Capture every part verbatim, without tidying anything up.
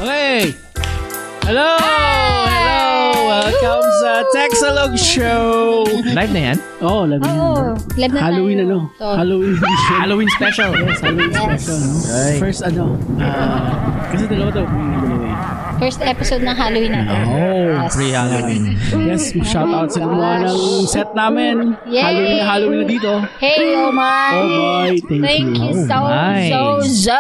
Okay. Hello! Hello! Welcome sa Texalog Show! Live na yan? Oo, oh, live na yan. Oo, live na Halloween tayo. ano? So, Halloween edition. Halloween special. Yes, Halloween Yes. special. No? Right. First ano? Uh, kasi dalawa daw. Dalawa eh. First episode ng Halloween natin. Oh, Yes. Pre-Halloween. Yes, shout out sa gumawa ng set namin. Yay! Halloween na Halloween na dito. Hey, Omar! Oh boy, thank, Thank you you. so, my. so, so.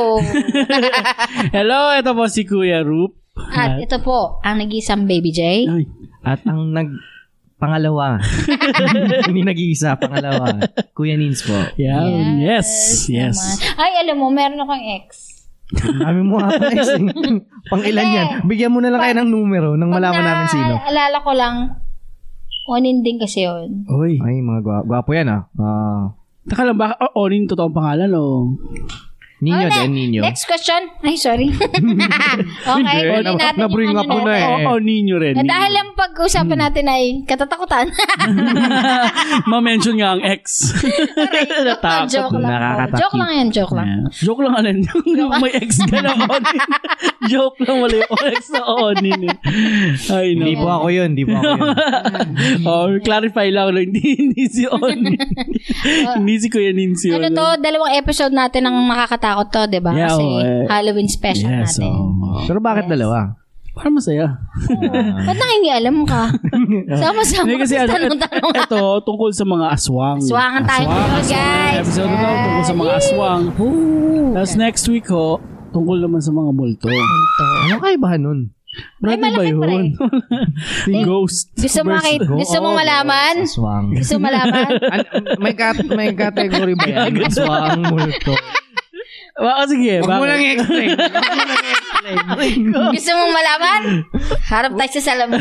Hello, ito po si Kuya Rup. At ito po, ang nag-isang Baby J. Ay, At ang nag... Pangalawa. Hindi nag-iisa. Pangalawa. Kuya Nins po. yan. Yes. Yes. naman. Ay, alam mo, meron akong ex. Dami mo nga pa guys. Pang ilan yan? Bigyan mo na lang kayo ng numero nang malaman namin sino. Alala ko lang, onin din kasi yun. Oy. Ay, mga gwa- gwapo yan ah. Ah. Taka lang, baka oh, Onin totoong pangalan o? Ninyo Oh, ne- din, Ninyo. Next question. Ay, sorry. okay, Hindi, unin na- natin na-bring yung up mo ano na natin. eh. O, Ninyo rin. Eh, dahil ang pag-usapan natin ay katatakutan. Ma-mention nga ang ex. Natakot. joke lang. po. Nakakatakot. Joke lang yan, joke lang. Yeah. Joke lang alin. May ex ka na Onin. Joke lang wala yung ex na Onin. eh. Ay, no. Hindi po ako yun. Hindi po ako yun. Oh, clarify lang. Hindi, hindi si Onin. Hindi si Kuya Ninsi. Ano to, dalawang episode natin ang nakakatakot to, di ba? Yeah, Kasi oh, eh. Halloween special Yes, natin. oh. Pero bakit dalawa? Parang masaya. Ba't nangingialam ka? Sama-sama Hindi kasi kasi ano, tanong-tanong. ito tungkol sa mga aswang. Aswangan tayo ngayon, guys. Episode na to Yes. tungkol sa mga aswang. Ooh. Tapos next week ho, tungkol naman sa mga multo. Ano kaibahan nun? Brother ba malaki pa yun? Ghost. Gusto mo versus- makita? Gusto mo Oo, malaman? Aswang. Gusto mo malaman? An- may, kat- may category ba yan? Aswang, multo. Baka sige. Huwag mo bakit? nang i-explain. Huwag mo nang i-explain. Gusto mong malaman? Harap tayo sa salamin.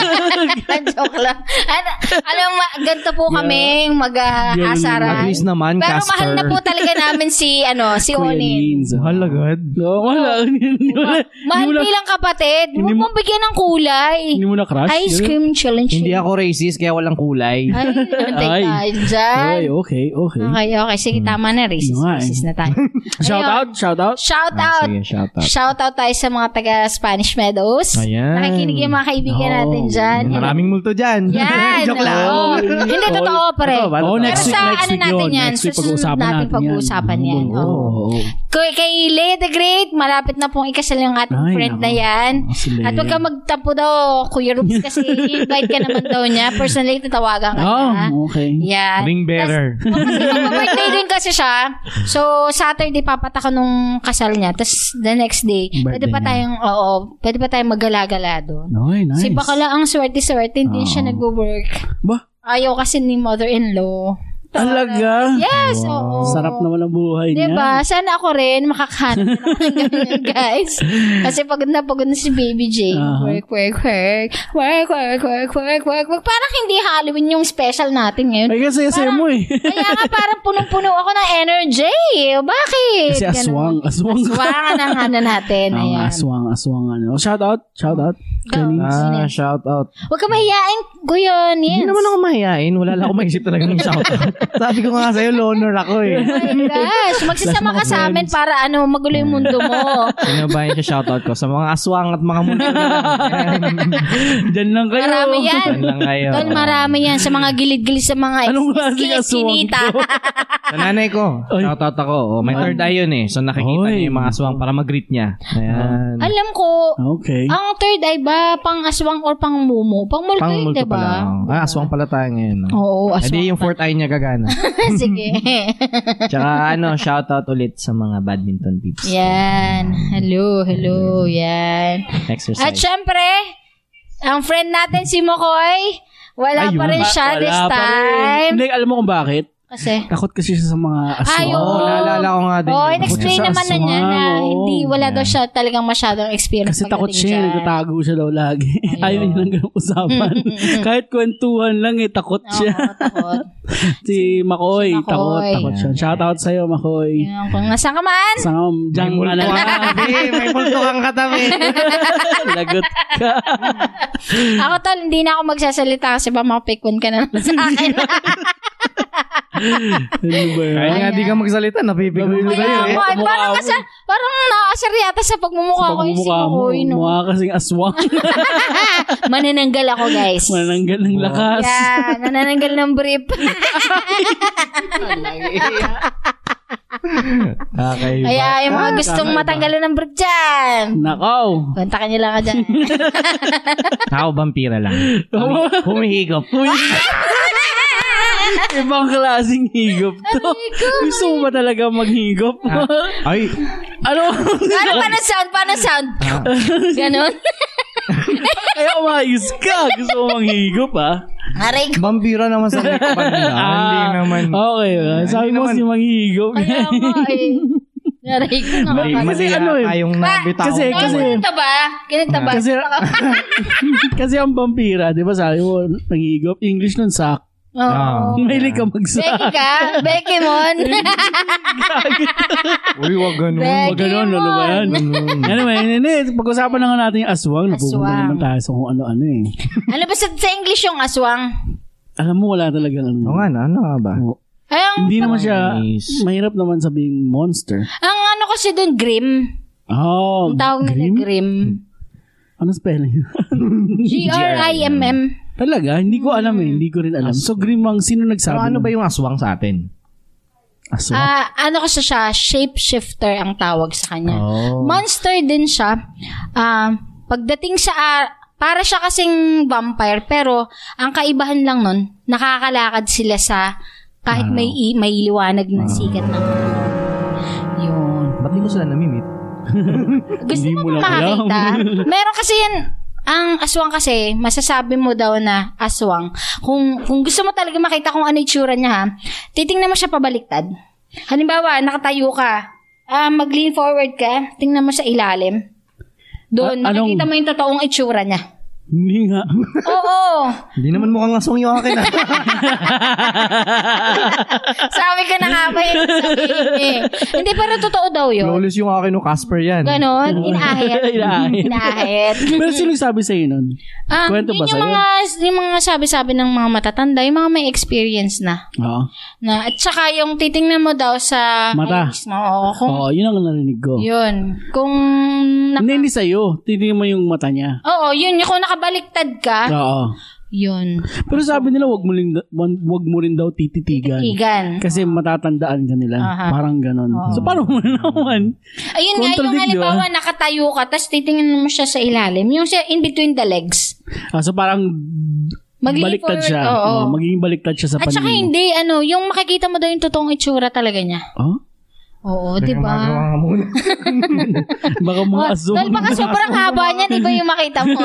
Joke lang. Ano, alam mo, ganito po kaming mag-aasaran. At least naman, Pero Casper. mahal na po talaga namin si, ano, si Kuya Onin. Nins. Mahal agad. No, wala. Hindi mo na- Mahal hindi mo na- bilang kapatid. Hindi Huwag mo- mong bigyan ng kulay. Hindi mo na crush? Ice cream challenge. Hindi ako racist, kaya walang kulay. Ay, antay Ay. tayo dyan. Ay, okay, okay. Okay, okay. Sige, tama na. Racist, Yun nga eh. racist na tayo. Shout Ayun. out, shout out. Shout Ah, out. sige, shout out. Shout out tayo sa mga taga Spanish Meadows. Ayan. Nakikinig yung mga kaibigan Oo. natin dyan. Maraming multo dyan. Yan. Joke lang. oo. Hindi totoo, pre. Ito, oh, next Pero week, sa next ano week natin yun. yan, Next week, susunod pag-uusapan natin natin pag-uusapan yan. yan. Oo. Oo. Kay, kay Lea the Great, malapit na pong ikasal yung ating Ay, friend nako. na yan. Oh, si Lea. At wag ka magtampo daw, Kuya Rups, kasi invite ka naman daw niya. Personally, tatawagan ka Oh, na. okay. Yan. Ring bearer. Tas, oh, kasi mag-birthday din kasi siya. So, Saturday papatak ko nung kasal niya. Tapos, the next day, pwede Birthday pa niya. tayong, oo, pwede pa tayong magala-gala doon. Ay, nice. Si bakala ang swerte-swerte, hindi Oo. siya nag-work. Ba? Ayaw kasi ni mother-in-law. Talaga? Yes, oo. Sarap naman ang buhay niya. Diba? Sana ako rin makakahanap din ako ng ganyan, guys. Kasi pagod na pagod na si Baby J. Aha. Work, work, work. Work, work, work, work, work, work. Parang hindi Halloween yung special natin ngayon. Ay, kasi saya mo eh. Kaya nga parang punong-puno ako ng energy. Bakit? Kasi aswang, Ganun. aswang. Aswangan ang ano natin. Ang Ayan. aswang, aswang ano. Shout out, shout out. Go. Kenny. Ah, shout out. Huwag ka mahihain, Guyon. Hindi Yes. naman ako mahihain. Wala lang ako maisip talaga ng shout out. Sabi ko nga sa'yo, loner ako eh. Oh my gosh. Magsasama ka sa amin para ano, magulo yung mundo mo. Sino ba yung shout out ko? Sa mga aswang at mga multo. Diyan lang kayo. Marami yan. Yan lang kayo. Tol, marami yan sa mga gilid-gilid sa mga Anong klaseng aswang iskinita. to? Sa nanay ko, Ay. shout out ako. Oh, may third eye yun eh. So nakikita Oy. niya yung mga aswang para mag-greet niya. Ayan. Alam ko, Okay. ang third eye ba, pang aswang or pang mumu? Pang multo Pang yun, multo diba? pala. Ah, aswang pala tayo ngayon. No? Oo, Eh aswang. di yung fourth eye niya gagana. Sige. Tsaka ano, shout out ulit sa mga badminton peeps. Yan. Hello, hello. Yan. Exercise. At syempre, ang friend natin si Mokoy, wala Ayun. pa rin siya Wala this pa rin. time. Hindi, alam mo kung bakit? Kasi, Takot kasi siya sa mga aswang. Ay, Oo, oo. naalala ko nga din. oh, yun. in-explain Sa naman na niya aswang, na oo. hindi, wala daw Yan. siya talagang masyadong experience. Kasi takot pagdating siya, dyan. nagtatago siya daw lagi. Ayaw niya ng ganung usapan. Kahit kwentuhan lang eh, takot siya. Oo, takot. si Makoy, Si Makoy. takot, takot siya. Shout out sa'yo, Makoy. Yan, kung nasaan ka man, Sa May diyang multo ano kang katabi. May multo kang katabi. lagot ka. ako tol, hindi na ako magsasalita kasi ba mapikon ka na naman sa akin. Ano ba yun? Kaya nga di ka magsalita, napipigil mo Napipigil sa'yo Kaya eh. ako, ay, parang kasi, parang naasar yata sa pagmumukha ko. Yung Pagmumukha mo, sikoy, no? mukha kasing aswang. Manananggal ako, guys. Mananggal ng lakas. Yan, nanananggal ng brief. Okay. Kaya yung mga gustong matanggalan ng brief dyan. Nakaw. Kontakan nyo lang ka dyan. Ako, vampira lang. Humi- Humihigop. Ibang klaseng higop to. Gusto mo ba talaga maghigop? Ay, Ano? Ano, paano sound? Paano sound? Ganon? Kaya umayos ka. Gusto mo manghigop, ha? Aray ko. vampira naman sa neck banda. Hindi naman. Okay. ah. Sabi mo naman. si manghigop. Kaya nga eh. Aray ko. Mali, nakaka- Kasi mali ano eh. tayong nabitaw. Kasi, Kaya kasi, ganito ba? Ganito ba? kasi, kasi ang vampira, di ba sabi mo, nanghigop, English nun, sak. Ah. Oo. Mahilig ka magsak. Becky ka? Becky Mon? Uy, wag ganun. Becky Wag ganun, lolo ba yan? Ganun. Anyway, hindi, pag-usapan na nga natin yung aswang. Napupunta Aswang. naman tayo sa kung ano-ano eh. Ano ba sa, sa English yung aswang? Alam mo, wala talagang ano. Oo nga na, ano nga ba? Oo. Ay, ang, Hindi naman siya, Nice. mahirap naman sabing monster. ang ano kasi doon, grim. Oh, Ang tawag nila grim? grim. Ano spelling? G R I M M. Talaga? Hindi ko alam eh. Hindi ko rin alam. So, grim ang sino nagsabi? Pero ano nun? ba yung aswang sa atin? Aswang? Ah, ano kasi siya, shapeshifter ang tawag sa kanya. Oh. Monster din siya. Ah, pagdating sa ar- para siya kasing vampire, pero ang kaibahan lang nun, nakakalakad sila sa kahit Ah. may i- may liwanag ng sikat ng yun. Ba't di ko sila namimit? Gusto Hindi mo mo ba lang makakita? alam. Meron kasi yan, ang aswang kasi, masasabi mo daw na aswang. Kung kung gusto mo talaga makita kung ano itsura niya ha, titingnan mo siya pabaliktad. Halimbawa, nakatayo ka, ah mag-lean forward ka, tingnan mo sa ilalim. Doon, Ah, anong- makikita mo yung totoong itsura niya. Hindi nga. Oo. Hindi naman mukhang aswang yung akin ah. Sabi ko na nga ba yun sabihin eh. Hindi, pero totoo daw yun. Flawless yung akin no Casper yan. Ganon, inaahit. Inaahit. Inaahit. Pero sino sabi sa'yo nun? Ah, Kwento yun ba yung sa'yo? mga, yung mga sabi-sabi ng mga matatanda, yung mga may experience na. Oo. na at saka yung titingnan mo daw sa Mata. eyes mo. Oo, kung, Oo, yun ang narinig ko. yun. Kung, naka, Hindi, hindi sa'yo. Tingnan mo yung mata niya. oo, yun. Yung kung nakabaliktad ka, Oo. yun. Pero sabi nila, wag mo, rin, wag mo rin daw tititigan. Tigan. Kasi matatandaan ka nila. Aha. Parang ganon. Oo. So, paano mo naman? Ayun nga, yung Contradict, halimbawa, di ba? nakatayo ka, tapos titingnan mo siya sa ilalim. Yung siya in between the legs. Ah, so, parang Mag-lean baliktad forward, siya. oo. Oo, magiging baliktad siya sa At saka paningin mo. hindi, ano, yung makikita mo daw yung totoong itsura talaga niya. Oh? Oo, di ba? Magawa nga muna. Baka mga Oh, aswang. dahil baka sobrang haba niyan, iba yung makita mo.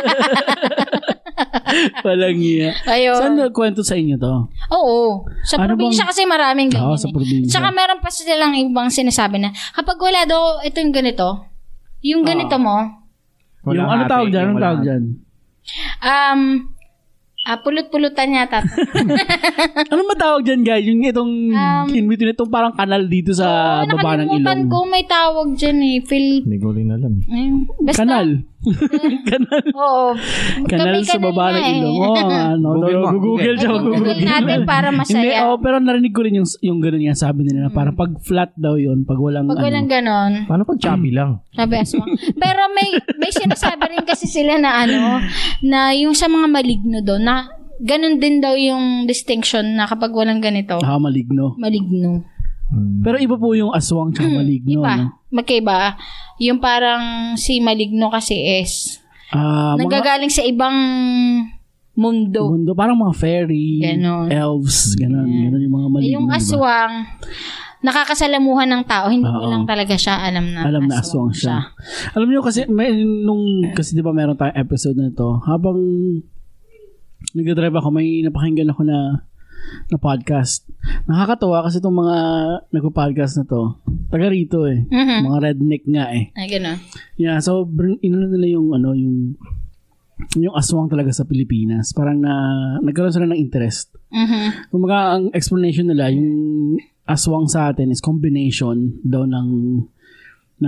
Walang iya. Ayun. Saan kwento sa inyo to? Oo. Sa Ano probinsya bang- kasi maraming ganyan. Oo, sa eh. probinsya. Tsaka meron pa silang ibang sinasabi na, kapag wala daw, ito yung ganito, yung ganito mo, Yung ano tawag dyan? Anong tawag dyan? um, ah, pulot-pulutan yata. Ano ba tawag dyan, guys? Yung itong Um, in between itong parang kanal dito sa Oo, baba ng nakalimutan ilong. ko, may tawag dyan eh. Phil, Hindi ko rin alam. ayun, basta, Kanal. Kanal. Oo. Kanal May sa baba nga ng eh. ilong. Oh, ano, Google mo, Google Google. siya. Ay, Google natin para Hindi, masaya. oh, pero narinig ko rin yung, yung gano'n nga sabi nila na parang pag flat daw yun, pag walang Pag walang ano. ganon, Paano pag chubby lang? sabi aswang. Pero may may sinasabi rin kasi sila na ano, na yung sa mga maligno doon, na ganun din daw yung distinction na kapag walang ganito, Ah, maligno. maligno. Hmm. Pero iba po yung aswang tsaka maligno. Iba. No? Magkaiba. Yung parang si maligno kasi is Ah, mga nanggagaling sa ibang mundo. mundo, parang mga fairy, Ganon. elves, ganon. Ganon yung mga maligno. Yung diba? aswang, nakakasalamuhan ng tao, hindi Oo. mo lang talaga siya alam na Alam na aswang siya. Alam niyo kasi may nung kasi 'di ba meron tayong episode na ito, habang nagdadrive ako, may napakinggan ako na na podcast. Nakakatawa kasi itong mga nagpo-podcast na to, taga rito eh. Mhm. Mga redneck nga eh. Ay, gano'n. Yeah, so br- inano nila yung ano yung yung aswang talaga sa Pilipinas. Parang na nagkaroon sila ng interest. Mhm. Kumbaga ang explanation nila yung aswang sa atin is combination daw ng ng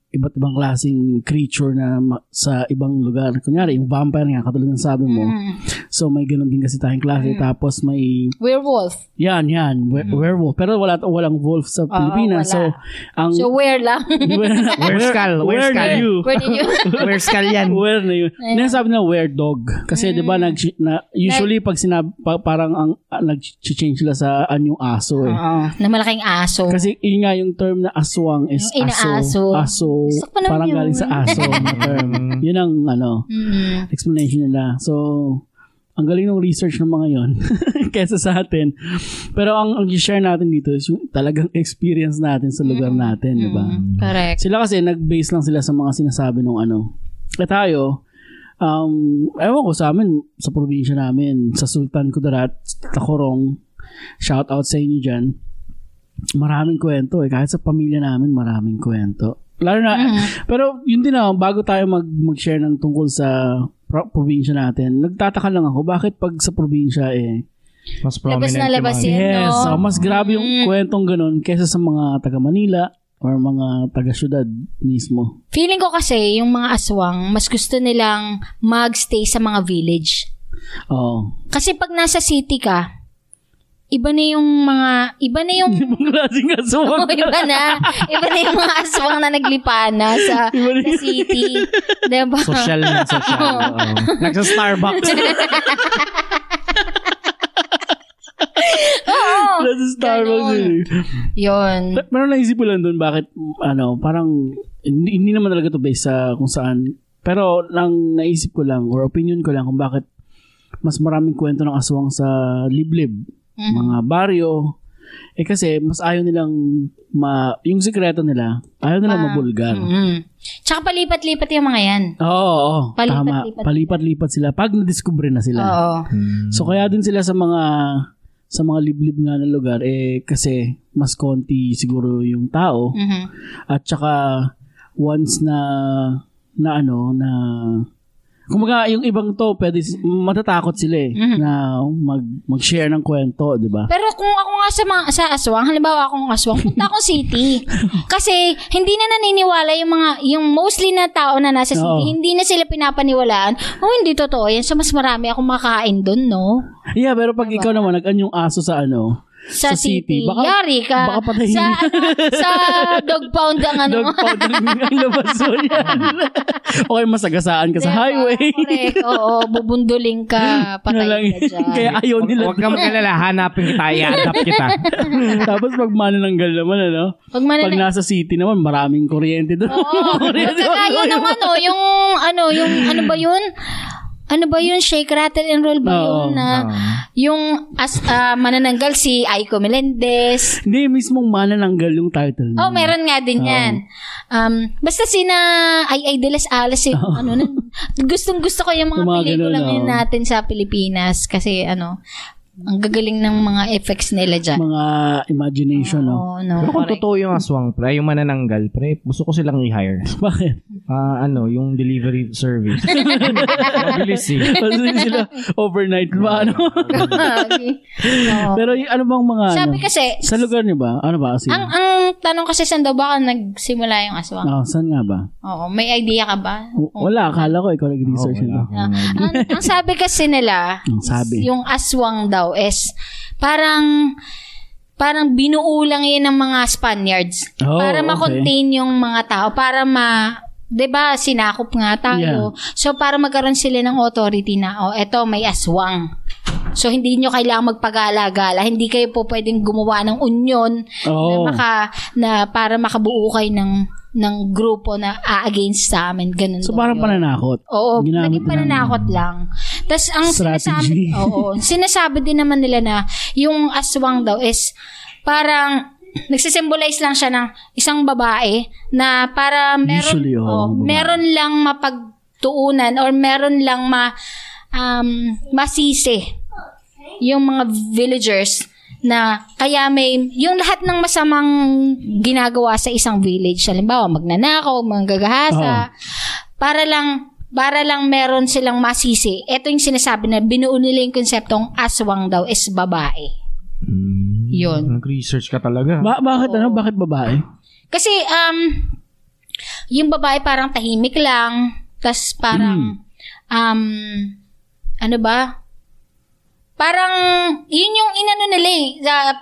iba't ibang klaseng creature na ma- sa ibang lugar. Kunyari, yung vampire nga, katulad ng sabi mo. Mm. So, may ganun din kasi tayong klase. Mm. Tapos may... Werewolf. Yan, yan. We- Mm. werewolf. Pero wala walang wolf sa Pilipinas. wala. So, ang... So, where lang? Where skull? Where Where na skull? you? Where did you? Where skull yan? Where na yun? Nasabi na where dog. Kasi, di ba, nag, na, usually, pag sinab, pa, parang ang uh, nag-change sila sa anyong aso eh. Oo. Na malaking aso. Kasi yun nga yung term na aswang is Yung aso. inaaso. Aso. Gusto ko naman Parang yun. galing sa aso na term. Yun ang ano, Mm. explanation nila. So, ang galing ng research ng mga yon kesa sa atin. Pero ang, ang share natin dito is yung talagang experience natin sa lugar natin, di ba? Mm. Correct. Sila kasi nag-base lang sila sa mga sinasabi ng ano. E tayo, um, ewan ko sa amin, sa probinsya namin, sa Sultan Kudarat, Tacorong, shout out sa inyo dyan. Maraming kwento eh. Kahit sa pamilya namin, maraming kwento. Lalo na, Mm. pero yun din na, bago tayo mag, mag-share ng tungkol sa pro- probinsya natin, nagtataka lang ako, bakit pag sa probinsya eh, Mas prominent Labas na labas yung mga- yan. yes, no? so mas grabe yung Mm. kwentong ganun kesa sa mga taga Manila or mga taga syudad mismo. Feeling ko kasi, yung mga aswang, mas gusto nilang magstay sa mga village. Oo. Kasi pag nasa city ka, iba na yung mga, iba na yung, Ibang klaseng oh, aswang. iba na, iba na yung mga aswang na naglipana sa, Iba na sa yun. city. Diba? Social na social. Oo. Nagsa-Starbucks. Oo. Nasa Starbucks Ganon. yun eh. Yun. Pero meron naisip ko lang doon bakit, ano, parang, hindi, hindi naman talaga to based sa kung saan. Pero lang naisip ko lang, or opinion ko lang kung bakit mas maraming kwento ng aswang sa liblib, Mhm. mga baryo. Eh kasi, mas ayaw nilang, ma, yung sikreto nila, ayaw nilang Ah, mabulgar. Mm. Tsaka palipat-lipat yung mga yan. Oo, oo, tama. Palipat-lipat. Palipat-lipat sila pag na-discover na sila. Oo. So kaya din sila sa mga sa mga liblib nga na lugar eh kasi mas konti siguro yung tao Mhm. at saka once na na ano na kumaga yung ibang to pwede matatakot sila eh Mhm. na mag mag-share ng kwento, 'di ba? Pero kung ako nga sa mga sa aswang, halimbawa akong aswang, punta akong city. Kasi hindi na naniniwala yung mga yung mostly na tao na nasa city, Oo. hindi na sila pinapaniwalaan. Oh, hindi totoo yan. So mas marami akong makakain doon, no? Yeah, pero pag ikaw naman nag-anyong aso sa ano Sa, Sa city, city. baka- Yari ka. baka patayin sa, niya. ano, sa dog pound ang ano. dog pound ang labas mo yan. Okay, masagasaan ka sa Diba? highway. Correct. Oo, bubunduling ka. Patay Lang- ka dyan. Kaya ayaw nila. Huwag ka mag-alala, hanapin kita, i-adapt kita. Tapos pag manananggal naman, ano? Pag manana- Pag nasa city naman, maraming kuryente doon. Oo. Kagaya ng ano, yung ano, yung ano ba yun? Ano ba yun? Shake, rattle, and roll ba Oo. yun? Na, yung as, ah, manananggal si Aiko Melendez. Hindi, mismong manananggal yung title niya. Oh, meron nga din Oo. yan. Um, basta sina Ay Ay de las Alas, yung ano, na, gustong gusto ko yung mga, Yung mga pelikulang ganun, yun oo. natin sa Pilipinas. Kasi ano, ang gagaling ng mga effects nila dyan. Mga imagination, no? Oo, no, Pero kung correct. totoo yung aswang, pre, yung manananggal, pre, gusto ko silang i-hire. Bakit? Ah, ano, yung delivery service. Mabilis eh. Kasi sila overnight ba, ano? Oo. Pero y- ano bang mga, Sabi ano? kasi, Sa lugar niyo ba? Ano ba? Kasi, ang ang tanong kasi saan daw ba nagsimula yung aswang? oh, saan nga ba? Oo, may idea ka ba? W- Wala, akala ko ikaw nag-research Oo, nito. wala akong idea. ang, ang sabi kasi nila, Ang sabi. yung aswang daw is parang parang binuo lang yun ng mga Spaniards Oh, para okay. ma-contain yung mga tao, para ma 'di ba sinakop nga tayo. So para magkaroon sila ng authority na, oh, eto may aswang. So hindi nyo kailangang magpagala-gala, hindi kayo po pwedeng gumawa ng union na Oo. maka na para makabuo kayo ng ng grupo na a-against sa amin, ganun So daw parang yun. pananakot. Oo, Ginamit naging nila. pananakot lang. Tapos ang Strategy. sinasabi, oo, sinasabi din naman nila na yung aswang daw is parang nagsisimbolize lang siya ng isang babae na para meron, Usually, oo, oh, babae. meron lang mapagtuunan or meron lang ma, um, masisi yung mga villagers na kaya may yung lahat ng masamang ginagawa sa isang village, halimbawa magnanakaw, manggagahasa, para lang para lang meron silang masisi. Ito yung sinasabi na binuo nila yung konseptong aswang daw is babae. Mm, Yun. Nag-research ka talaga. Ba- bakit ano? Bakit babae? Kasi um yung babae parang tahimik lang, tas parang, mm. um, ano ba? Parang, yun yung inano nila eh. Uh,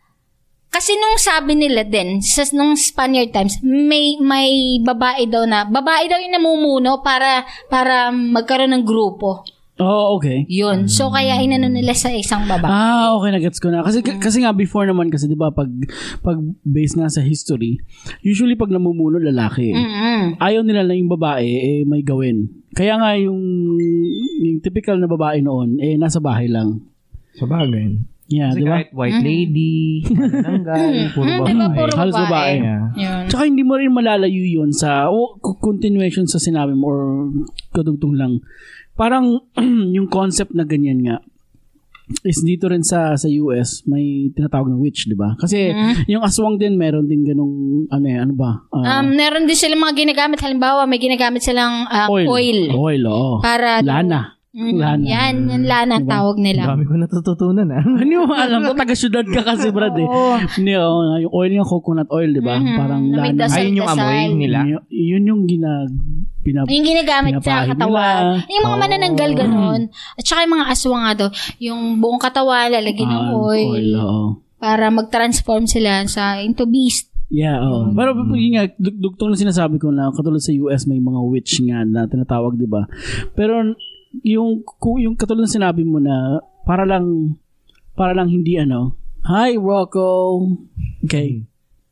kasi nung sabi nila din, sa nung Spaniard Times, may may babae daw na, babae daw yung namumuno para para magkaroon ng grupo. Oh, okay. Yun. So, kaya inano nila sa isang babae. Ah, okay, nagets ko na. Kasi mm. kasi nga before naman kasi 'di ba pag pag based nga sa history, usually pag namumuno lalaki. Mm-hmm. Ayaw nila na yung babae eh may gawin. Kaya nga yung yung typical na babae noon eh nasa bahay lang. Sa bagay. Yeah, kasi diba? kahit white lady, manananggal, puro babae. Diba, puro halos babae. Yeah. Yun. Tsaka hindi mo rin malalayo yun sa oh, continuation sa sinabi mo or kadugtong lang. Parang yung concept na ganyan nga is dito rin sa sa U S may tinatawag na witch, di ba? Kasi mm-hmm. yung aswang din meron din ganung ano eh, ano ba? Uh, um, meron din silang mga ginagamit. Halimbawa, may ginagamit silang um, oil. Oil. Oil, oo. Para lana. Mm, lana. Yan, yan lana diba? Tawag nila. Dami ko natututunan ah. Hindi mo alam ko, taga-syudad ka kasi brad eh. Hindi, oh, yung oil yung coconut oil, di ba? Mm-hmm. Parang lana. Ayun yung amoy nila. Yun, yun yung ginag... Pinap- yung ginagamit sa katawan. Nila. Yung mga oh. manananggal ganon. At saka yung mga aswang nga doon, yung buong katawan, lalagyan ng uh, oil. oil oh. Para mag-transform sila sa into beast. Yeah, oh. Pero yun nga, dugtong na sinasabi ko na katulad sa U S may mga witch nga na tinatawag, di ba? Pero yung yung katulad ng sinabi mo na para lang para lang hindi ano, hi Rocco. Okay.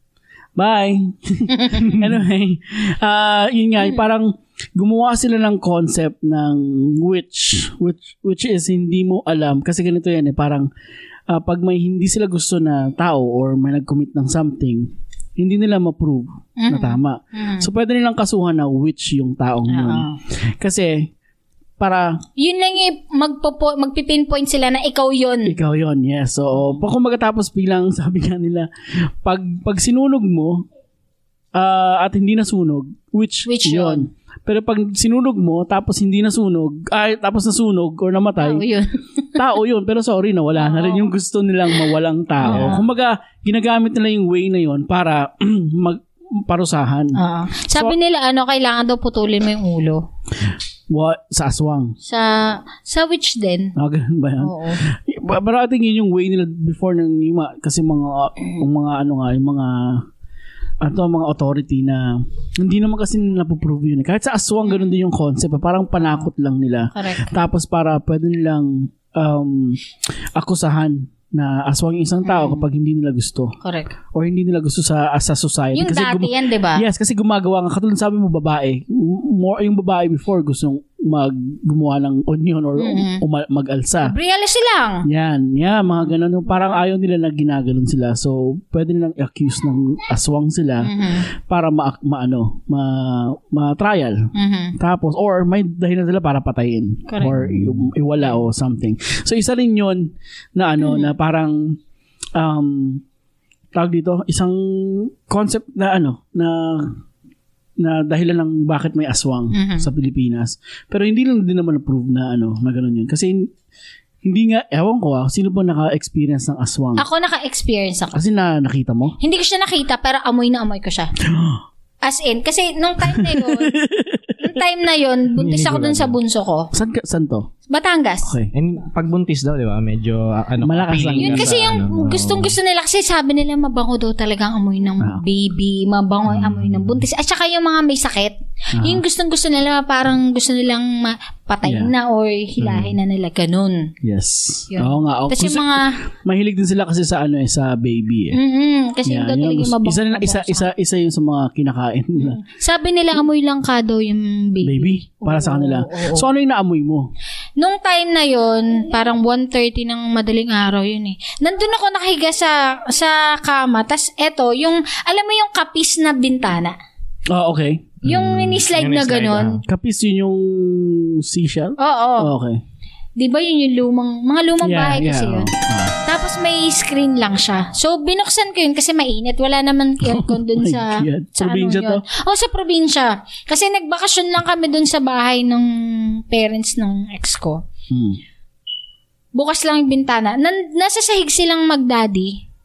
Bye. Anyway, uh, yun nga, parang gumawa sila ng concept ng witch, which which is hindi mo alam kasi ganito yan eh, parang uh, pag may hindi sila gusto na tao or may nag-commit ng something, hindi nila ma-prove mm-hmm. na tama. Mm-hmm. So pwede nilang kasuhan na witch yung taong yun. Uh-huh. Kasi para yun lang yung magpo magpipinpoint sila na ikaw yun. Ikaw yun, yes. So, pa kung magkatapos bilang sabi nga nila, pag pag sinunog mo uh, at hindi nasunog, which, which yun. yun. Pero pag sinunog mo tapos hindi nasunog, ay tapos nasunog or namatay, tao yun. Tao yun, pero sorry na wala na rin yung gusto nilang mawalang tao. Yeah. Kumbaga, ginagamit nila yung way na yun para mag parusahan. Uh, sabi so, nila ano, kailangan daw putulin mo yung ulo. What? Sa aswang? Sa sa witch din. Ah, ganun ba yan? Oo. Pero I think yun yung way nila before ng yung mga, kasi mga, yung mga ano nga, yung mga ano, mga authority na hindi naman kasi napoprove yun. Kahit sa aswang, ganun din yung concept. Parang panakot lang nila. Correct. Tapos para pwede nilang um, akusahan na aswang yung isang tao mm. kapag hindi nila gusto. Correct. Or hindi nila gusto sa sa society. Yung kasi dati gum- yan, di ba? Yes, kasi gumagawa nga. Katulad sabi mo, babae. More, yung babae before gustong mag gumawa ng onion or mm-hmm. um, mag-alsa. Briales lang. Yan. Yan, mga ganun. Parang ayaw nila na ginaganon sila. So, pwede nilang accuse ng aswang sila mm-hmm. para ma, ma ano, ma, ma-trial. Mm-hmm. Tapos, or may dahilan sila para patayin. Correct. Or i- iwala o something. So, isa rin yun na ano, mm-hmm. na parang um, tawag dito, isang concept na ano, na na dahilan lang bakit may aswang mm-hmm. sa Pilipinas. Pero hindi lang din naman na-prove na ano, na gano'n yun. Kasi hindi nga, ewan ko ah, sino ba naka-experience ng aswang? Ako naka-experience ako. Kasi na nakita mo? Hindi ko siya nakita, pero amoy na amoy ko siya. As in, kasi nung time na yun, nung time na yun, buntis ako dun sa bunso ko. San, ka, san to? Batangas. Okay. And pag buntis daw, di ba? Medyo, uh, ano, malakas lang. Yun kasi yung ano, gustong-gusto nila. Kasi sabi nila, mabango daw talagang amoy ng ah. baby. Mabango yung amoy ng buntis. At saka yung mga may sakit. Ah. Yung gustong-gusto nila, parang gusto nilang patayin yeah. na or hilahin mm. na nila. Ganun. Yes. Yun. Oo nga. Oh, tapos yung mga... Mahilig din sila kasi sa ano eh, sa baby eh. Mm-hmm. Kasi yeah, yung talagang mabango. Isa, isa, isa, isa yung sa mga kinakain nila. Mm. Sabi nila, amoy lang ka daw yung baby. Baby? Para oh, sa kanila. Oh, oh. So ano yung naamoy mo? Nung time na yun, parang one thirty ng madaling araw yun eh. Nandun ako nakahiga sa sa kama. Tas eto, yung, alam mo yung kapis na bintana? Oh, okay. Yung mini-slide na ganun. Kapis yun yung seashell? Oo. Oh, okay. Di ba yun yung lumang, mga lumang yeah, bahay kasi yeah. yun. Oh. Tapos may screen lang siya. So, binuksan ko yun kasi mainit. Wala naman aircon dun oh sa... sa probinsya to? Oh, sa probinsya. Kasi nagbakasyon lang kami dun sa bahay ng parents ng ex ko. Hmm. Bukas lang yung bintana. Nan- nasa sahig silang mag-daddy.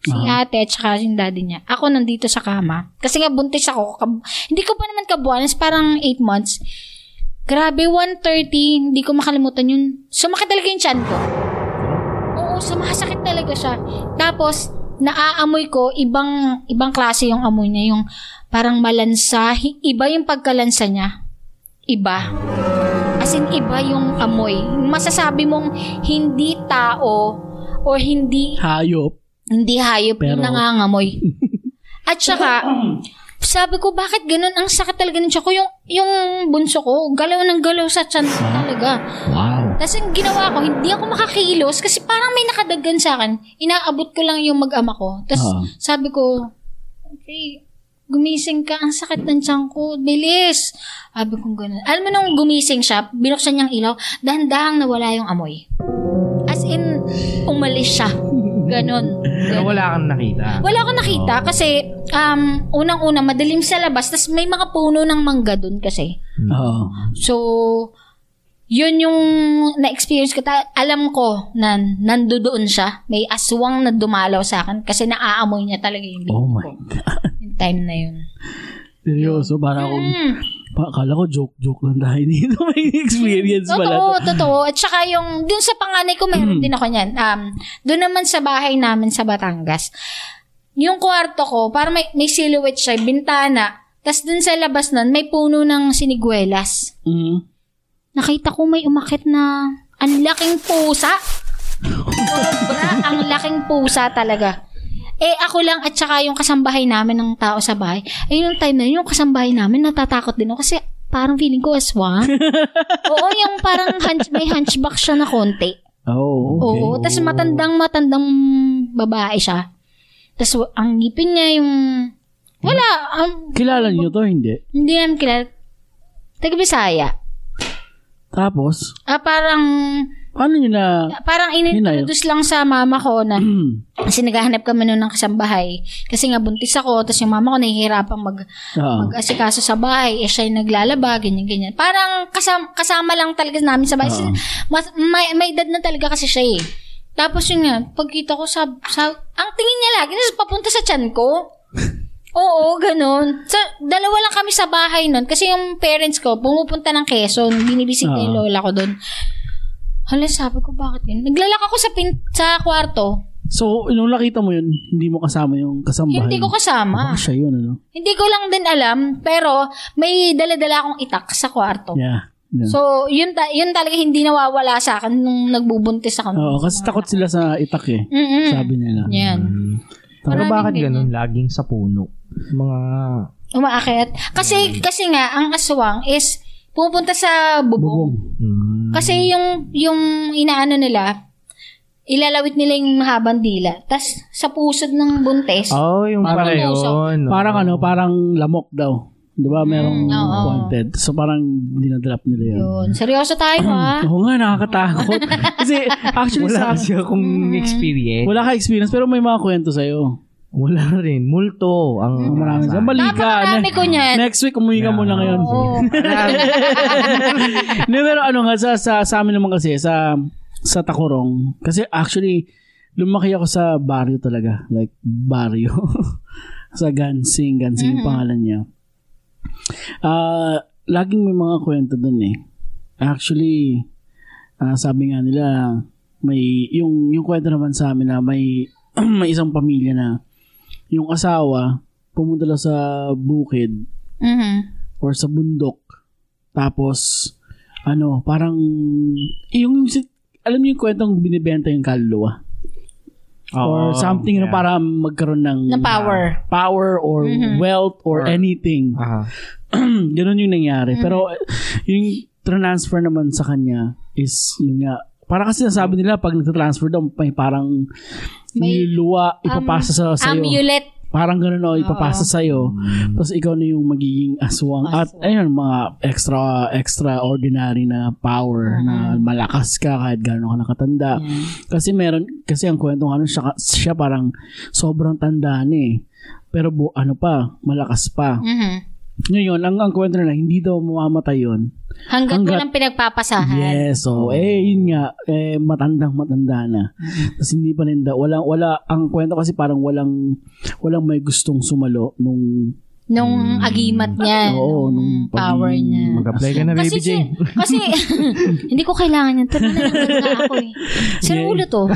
Si Uh-huh. ate at saka yung daddy niya. Ako nandito sa kama. Kasi nga buntis ako. Kab- hindi ko pa naman kabuan. Parang eight months. Grabe, one thirty. Hindi ko makalimutan yun. Sumakit talaga yung tiyan ko. Oo, sumakasakit talaga siya. Tapos, naaamoy ko, ibang ibang klase yung amoy niya. Yung parang malansa. Iba yung pagkalansa niya. Iba. As in, iba yung amoy. Masasabi mong hindi tao or hindi Hayop. hindi hayop Pero, yung nangangamoy. At saka, sabi ko, bakit ganun? Ang sakit talaga ng tiyan ko. Yung, yung bunso ko, galaw ng galaw sa tiyan ko talaga. Wow. Tapos yung ginawa ko, hindi ako makakilos kasi parang may nakadaggan sa akin. Inaabot ko lang yung mag-ama ko. Tapos Ah. sabi ko, okay, gumising ka. Ang sakit ng tiyan ko. Bilis. Sabi ko ganun. Alam mo nung gumising siya, binuksan niyang ilaw, dahan-dahang nawala yung amoy. As in, umalis siya. Ganon. Pero wala kang nakita. Wala akong nakita kasi um, unang-una, madilim sa labas. Tapos may mga puno ng mangga dun kasi. Oo. So, yun yung na-experience ko. Ta- alam ko na nandoon siya. May aswang na dumalaw sa akin kasi naaamoy niya talaga yung Oh bibig my ko. God. Yung time na yun. Seryoso, para akong, Mm. pa, akala ko joke-joke lang dahil dito may experience pala. Totoo, to. totoo. At saka yung, dun sa panganay ko, meron din ako niyan. Um, dun naman sa bahay namin sa Batangas. Yung kwarto ko, parang may, may silhouette siya, bintana. Tapos dun sa labas nun, may puno ng siniguelas. Mm. Nakita ko may umakit na ang laking pusa. Sobra, ang laking pusa talaga. Eh, ako lang at saka yung kasambahay namin ng tao sa bahay. Ay, yung time na yun, yung kasambahay namin, natatakot din ako kasi parang feeling ko aswang. Oo, yung parang hunch, may hunchback siya na konti. Oh, okay. Oo, tapos matandang matandang babae siya. Tapos ang ngipin niya yung wala, um, Kilala niyo to, hindi? hindi namin kilala. Taga-Bisaya. Tapos, Ah, parang paano niyo na... parang inintroduce lang sa mama ko na kasi naghahanap kami noon ng kasambahay. Kasi nga buntis ako, tapos yung mama ko nahihirapang mag, Ah. mag-asikaso sa bahay. Eh, siya yung naglalaba, ganyan-ganyan. Parang kasama, kasama lang talaga namin sa bahay. Kasi mas, may, may edad na talaga kasi siya eh. Tapos yun nga, pagkita ko sa, sa ang tingin niya lagi, na papunta sa tiyan ko. Oo, ganun. So, dalawa lang kami sa bahay nun. Kasi yung parents ko, pumupunta ng Quezon. Binibisita yung Ah. lola ko dun. Hala, sabi ko, bakit yun? Naglalak ako sa, pin- sa kwarto. So, nung nakita mo yun, hindi mo kasama yung kasambahay? Hindi ko kasama. Baka siya yun, ano? Hindi ko lang din alam, pero may dala-dala akong itak sa kwarto. Yeah. yeah. So, yun, ta- yun talaga hindi nawawala sa akin nung nagbubuntis ako. Oo, kasi takot sila sa itak eh. Mm-mm. Sabi nila. Yan. Hmm. Pero Maraming bakit ganyan. ganun? Laging sa puno. Mga... Umaakit. Kasi, kasi nga, ang aswang is pupunta sa bubong. Bubong. Hmm. Kasi yung, yung inaano nila, ilalawit nila yung mahabang dila. Tapos, sa pusod ng buntis, Oh, yung Parang pala tusok. yun. Parang ano, parang lamok daw. Di ba? Merong Mm, oo. pointed. So, parang dinadrop nila yun. yun. Seryoso tayo, ha? Oo nga, nakakatakot. Kasi, actually, Wala sa... kasi akong experience. Wala ka experience, pero may mga kwento sa'yo. Wala rin. Multo. Ang Ang marami sa balika. Napakarami ko niyan. Next week, umuwi ka Yeah. muna ngayon. Oo. No, pero ano nga, sa, sa, sa amin naman kasi, sa, sa Tacorong, kasi actually, lumaki ako sa barrio talaga. Like, barrio. Sa Gansing. Gansing yung pangalan niya. Ah, laging may mga kwento dun eh. Actually, ah, sabi nga nila, may, yung, yung kwento naman sa amin na may, may isang pamilya na, yung asawa, pumunta lang sa bukid, Mhm. or sa bundok. Tapos, ano, parang, yung, alam niyo yung kwentong binibenta yung kaluluwa? Or something na para magkaroon ng, Ng power. power or Mhm. wealth or, Or- anything. Aha. Ganun yung nangyari. Pero, yung transfer naman sa kanya is, yung nga, para kasi nasabi nila, pag nagtatransfer daw, may parang May, niluluwa, ipapasa sa sa'yo. Amulet. Parang gano'n o, ipapasa sa'yo. Tapos ikaw na yung magiging aswang. At ayun, mga extra, extraordinary na power na malakas ka kahit gano'n ka nakatanda. Kasi meron, kasi ang kwentong ano, siya, siya parang sobrang tanda na eh. Pero bu, ano pa, malakas pa. Mhm. Ngayon, ang, ang kwento nila, hindi daw mamamatay yun. Hanggat, Hanggat- walang pinagpapasahan. Yes, so, eh, yun nga, eh, matandang matanda na. Tapos hindi pa rin daw, wala, wala, ang kwento kasi parang walang, walang may gustong sumalo nung, Nung agimat niya. Oo, nung nung power pagiging- niya. Mag-apply ka na, Kasi, Baby J. si, kasi hindi ko kailangan yan. Tara na lang nga ako eh. Saan Yeah. ulo to?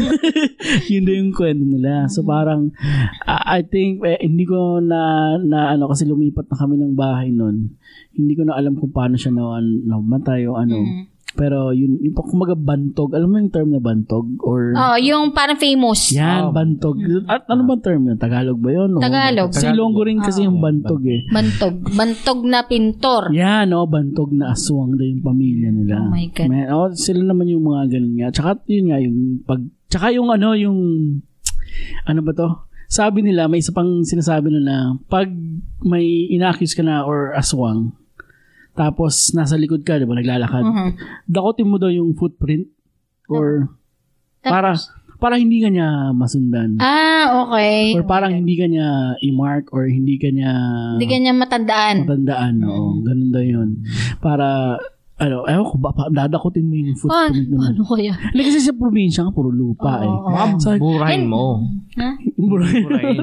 yun daw yung kwento nila. So parang, uh, I think, eh, hindi ko na, na, ano, kasi lumipat na kami ng bahay nun. Hindi ko na alam kung paano siya na, namatay o ano. Mm. Pero yun, yung kumaga bantog. Alam mo yung term na bantog? Or, Oh, yung parang famous. yan, Oh. bantog. At ano ba term yun? Tagalog ba yun? O- Tagalog. Sa Ilonggo rin kasi yung bantog eh. Bantog. Bantog na pintor. Yan, no, bantog na aswang daw yung pamilya nila. Oh my God. Man, oh, sila naman yung mga ganun nga. Tsaka yun nga, yung pag, tsaka yung ano, yung, ano ba to? Sabi nila, may isa pang sinasabi nila na, pag may inaccuse ka na or aswang, tapos nasa likod ka, di ba, naglalakad, Mhm. dakotin mo daw yung footprint or para, para hindi ka niya masundan. Ah, okay. Or parang hindi ka niya i-mark or hindi ka niya Hindi ka niya matandaan. matandaan. Oo, ganun daw yun. Para, ano, ewan ko, ba, pa- dadakutin mo yung Paano, footprint naman. paano kaya? Hindi kasi sa probinsya nga, puro lupa eh. Oo. Baka Sa- burahin mo. Ha? Burahin. Burahin.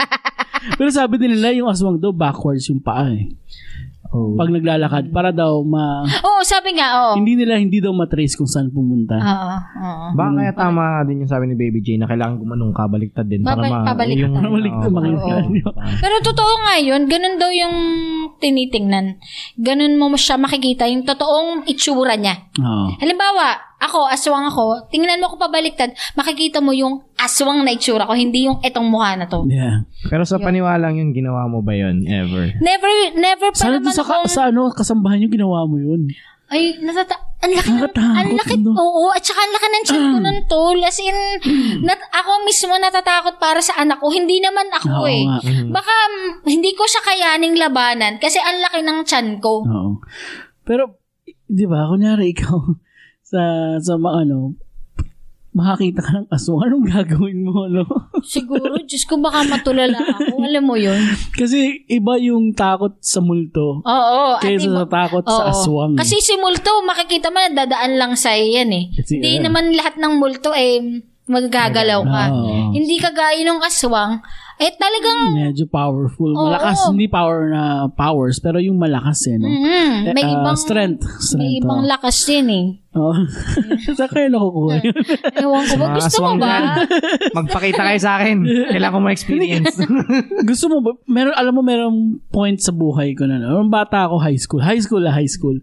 Pero sabi din nila, yung aswang daw, backwards yung paa eh. Oh. Pag naglalakad, para daw ma... Oo, sabi nga, oo. Hindi nila, hindi daw matrace kung saan pumunta. Oo, oo. Baka kaya tama din yung sabi ni Baby J na kailangan gumanong kabaliktad din para Babal- ma... pabaliktad. yung- Para maligtad Oo. makita Oo. nyo. Pero totoo nga yun, ganun daw yung tinitingnan. Ganun mo siya makikita, yung totoong itsura niya. Oo. Halimbawa, ako, aswang ako, tingnan mo ko pabaliktad, makikita mo yung aswang na itsura ko, hindi yung etong mukha na to. Yeah. Pero sa paniwalang yun, ginawa mo ba yun ever? Never, never pa Sana naman doon sa, ka- akong- sa ano, kasambahan nyo ginawa mo yun. Ay, natata... Ang laki ng... Nakakatakot, Ang laki... no? Oo, at saka ang laki ng chin ko nun, tol. As in, nat, ako mismo natatakot para sa anak ko. Hindi naman ako Oo eh. nga. Baka mm, hindi ko siya kayaning labanan kasi ang laki ng chan ko. Oo. Pero, di ba, kunyari ikaw, sa, sa mga ano, makakita ka ng aswang, anong gagawin mo, no? Siguro, Diyos ko, baka matulala ako. Alam mo yun? Kasi iba yung takot sa multo Oo. at kaysa iba- sa takot sa Oo. aswang. Kasi si multo, makikita mo na dadaan lang sa'yo yan eh. Kasi, Hindi uh, naman lahat ng multo eh magagalaw ka. Oo. Hindi kagaya ng aswang, eh talagang Medyo powerful. Oo. Malakas, hindi power na powers, pero yung malakas eh, no? mm, may Eh, ah, ibang strength. Strength. may ibang oh. lakas din eh. Oo. Saan kayo nakukuha yun? Ewan ko ba, Mga gusto mo aswang ba? yan. Magpakita kayo sa akin. Kailangan ko ma-experience. Gusto mo ba? Meron, alam mo, merong point sa buhay ko na. No? Nung bata ako, high school. High school ah, high school.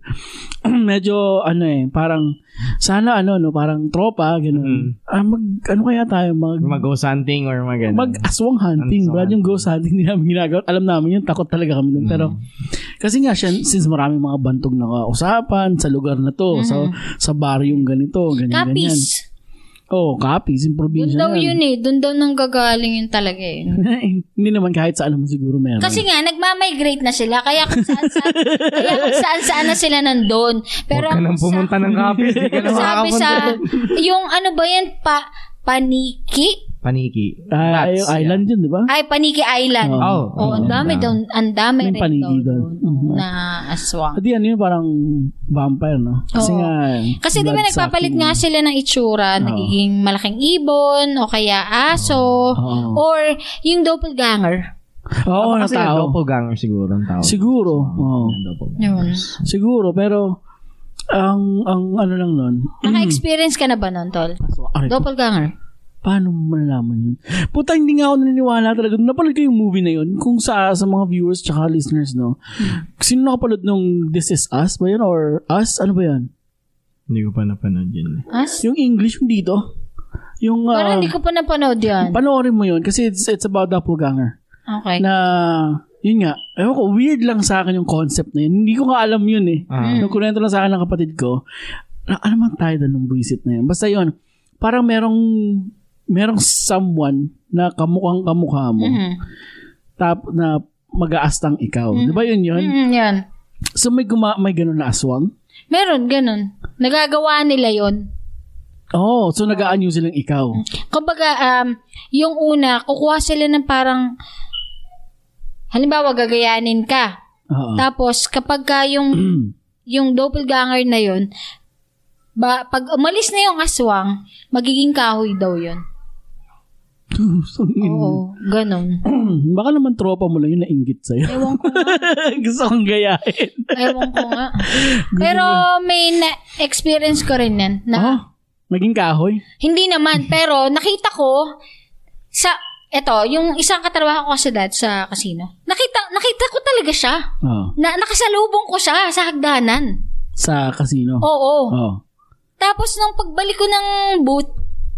Medyo, ano eh, parang, sana ano, no, parang tropa, gano'n. Mhm. Ah, mag, ano kaya tayo, mag, Mag-ghost hunting or mag mag-aswang hunting. Aswang Brad, yung ghost hunting hindi namin ginagawa. Alam namin yun, takot talaga kami dun. Pero, kasi nga, siya, since maraming mga bantog na kausapan sa lugar na to, sa, sa baryong ganito, ganyan, ganyan. Kapis. Oo, oh, Capiz, yung Doon probinsya daw na. yun eh. Doon daw nang gagaling yun talaga eh. Hindi naman kahit saan naman siguro meron. Kasi nga, nagmamigrate na sila. Kaya kung saan saan, kaya kung saan saan na sila nandun. Pero Huwag ka nang sa- pumunta ng Capiz. Di ka na sabi makakapunta. sa, yung ano ba yan, pa, Paniki? Paniki. Ah, Bats, yung island yun, di ba? Ay, Paniki Island. Oo. Oh, Oh, ang dami daw, ang dami May rin paniki daw doon. doon Mhm. na aswang. At yan, yun parang vampire, no? Kasi Oo. nga, Kasi di ba blood nagpapalit sucking. nga sila ng itsura, nagiging malaking ibon, o kaya aso, Oo. or yung doppelganger. Oo, na Kasi tao. doppelganger siguro ang tao. Siguro. Oo. Yun. Siguro, pero, ang, ang ano lang nun, Naka-experience ka na ba nun, Tol? so, aray, Doppelganger? paano mo malalaman yun? Puta, hindi nga ako naniniwala talaga. Napanood ko yung movie na yun, kung sa, sa mga viewers tsaka listeners, no? Sino nakapanood nung This Is Us ba yun? Or Us? Ano ba yan? Hindi ko pa napanood yun. As? Yung English, yung dito. Yung, ah, Parang hindi ko pa napanood yan. panoorin mo yun kasi it's, it's about doppelganger. Okay. Na, yun nga, ewan ko, weird lang sa akin yung concept na yun. Hindi ko nga alam yun eh. Ah. Mm. Nung kunento lang sa akin ng kapatid ko, na, ano man tayo doon ng buwisit na yun. Basta yun, parang merong, merong someone na kamukhang kamukha mo, Mhm. tap, na mag-aastang ikaw. Di ba yun yun? Mhm, yan. So may, guma, may ganun na aswang? Meron, ganun. Nagagawa nila yon. Oh, so nag-aanyo silang ikaw. Kumbaga, um, yung una, kukuha sila ng parang, halimbawa, gagayanin ka. Oo. Tapos, kapag ka yung, yung doppelganger na yun, ba, pag umalis na yung aswang, magiging kahoy daw yun. Oo, ganun. Baka naman tropa mo lang yun nainggit sa'yo. Ewan ko nga. Gusto kong gayahin. Ewan ko nga. Pero may na-experience ko rin yan. Na, oh, naging kahoy? Hindi naman, pero nakita ko sa, eto, yung isang katrabaho ko kasi dad sa casino. Nakita, nakita ko talaga siya. Oh. Na, nakasalubong ko siya sa hagdanan. Sa casino? Oo. Oh. Tapos nung pagbalik ko ng booth,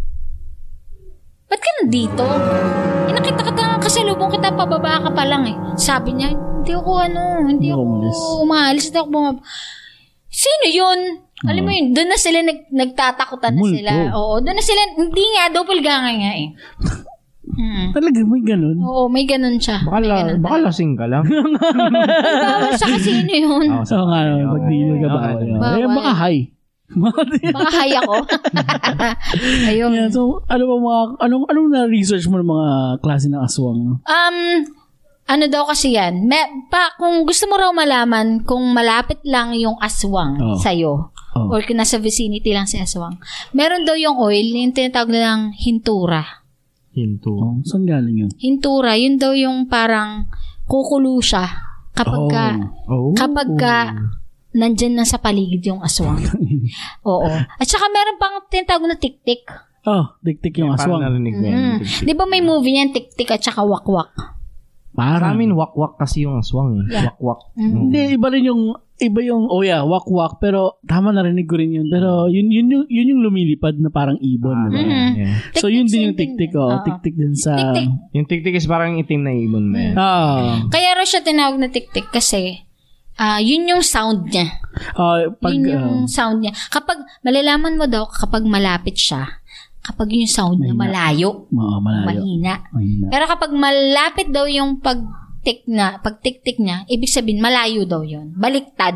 ba't ka nandito? Eh, nakita ka ta, kasalubong kita, pababa ka pa lang eh. Sabi niya, hindi ako ano, hindi ako umalis. umalis. Hindi ako bumab... Sino yun? Uh, Alam mo yun, doon na sila nag, nagtatakutan na multo. sila. Oo, doon na sila, hindi nga, doppelganger nga eh. Hmm. Talaga, may ganun? Oo, may ganun siya. Baka, la, ganun baka lasing ka lang. bawal sa kasino yun. Oo, so nga, magdino ka ba? Eh, baka high. Baka high ako. Ayun. Yeah, so, ano ba mga, anong, anong na-research mo ng mga klase ng aswang? Um, ano daw kasi yan? May, pa, kung gusto mo raw malaman kung malapit lang yung aswang oh. sa'yo, oh. or kung nasa vicinity lang si aswang, meron daw yung oil, yung tinatawag nilang hintura. Hintura? Oh, saan galing yun? Hintura, yun daw yung parang kukulo siya kapag ka, oh. Oh. kapag ka, nandyan na sa paligid yung aswang. Oo. At saka meron pang tinatawag na tik-tik. Oh, tik-tik yung yeah, aswang. Parang narinig ko mm. Di ba may movie niyan, tik-tik at saka wak-wak? Parang. Sa amin, wak-wak kasi yung aswang eh. Yeah. Wak-wak. Mm. Hindi, iba rin yung, iba yung, oh yeah, wak-wak, pero tama, narinig ko rin yun. Pero yun, yun, yun, yun yung lumilipad na parang ibon. Ah, diba? mm-hmm. yeah. So yun din yung tik-tik, oh. Uh-huh. Tik-tik din sa... Tik-tik. Yung tik-tik is parang itim na ibon ba yan? Ah. Kaya raw siya tinawag na tik-tik kasi Ah, uh, yun yung sound niya. Uh, pag, yun yung uh, sound niya. Kapag, malalaman mo daw, kapag malapit siya, kapag yung sound niya malayo, uh, malayo. mahina. mahina. Pero kapag malapit daw yung pag-tik na, pag-tik-tik niya, ibig sabihin, malayo daw yun. Baliktad.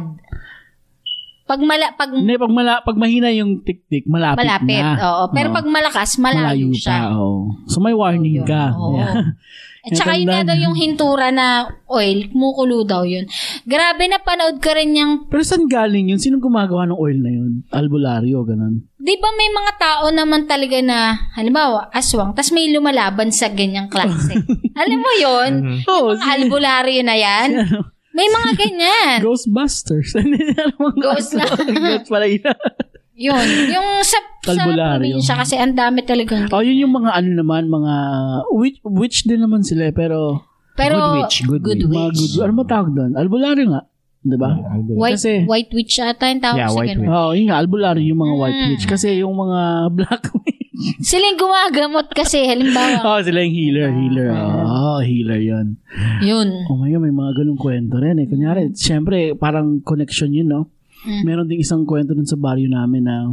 Pag mala, pag, Hindi, pag, mala, pag mahina yung tik-tik, malapit, malapit na. Malapit, oo. Pero oo. pag malakas, malayo, malayo siya. Pa, oo. So may warning oh, ka. Oo. Yeah. At saka yun na daw yung hintura na oil, kumukulo daw yun. Grabe na panood ka rin yung... Pero saan galing yun? Sinong gumagawa ng oil na yun? Albularyo, ganun. Di ba may mga tao naman talaga na, halimbawa, aswang, tas may lumalaban sa ganyang klase. Alam mo yun? Mm-hmm. Yung mga albularyo na yan. May mga ganyan. Ghostbusters. Ghost na. Ghost pala yun. Yun. Yung sa, sa probinsya kasi ang dami talagang oh, yun yung mga ano naman, mga witch, witch din naman sila, pero pero good witch. Good, good witch. witch. Good, ano ba tawag doon? Albularyo nga. Diba? Yeah, white, kasi, white witch ata yung tawag yeah, sa white ganun. Oo, oh, yun nga, albularyo yung mga mm. white witch. Kasi yung mga black witch. Sila yung gumagamot kasi, halimbawa. Oo, oh, sila yung healer, healer. Oo, oh, healer yun. Yun. Oh my God, may mga ganung kwento rin eh. Kunyari, syempre, parang connection yun, no? Mm. Meron ding isang kwento dun sa baryo namin na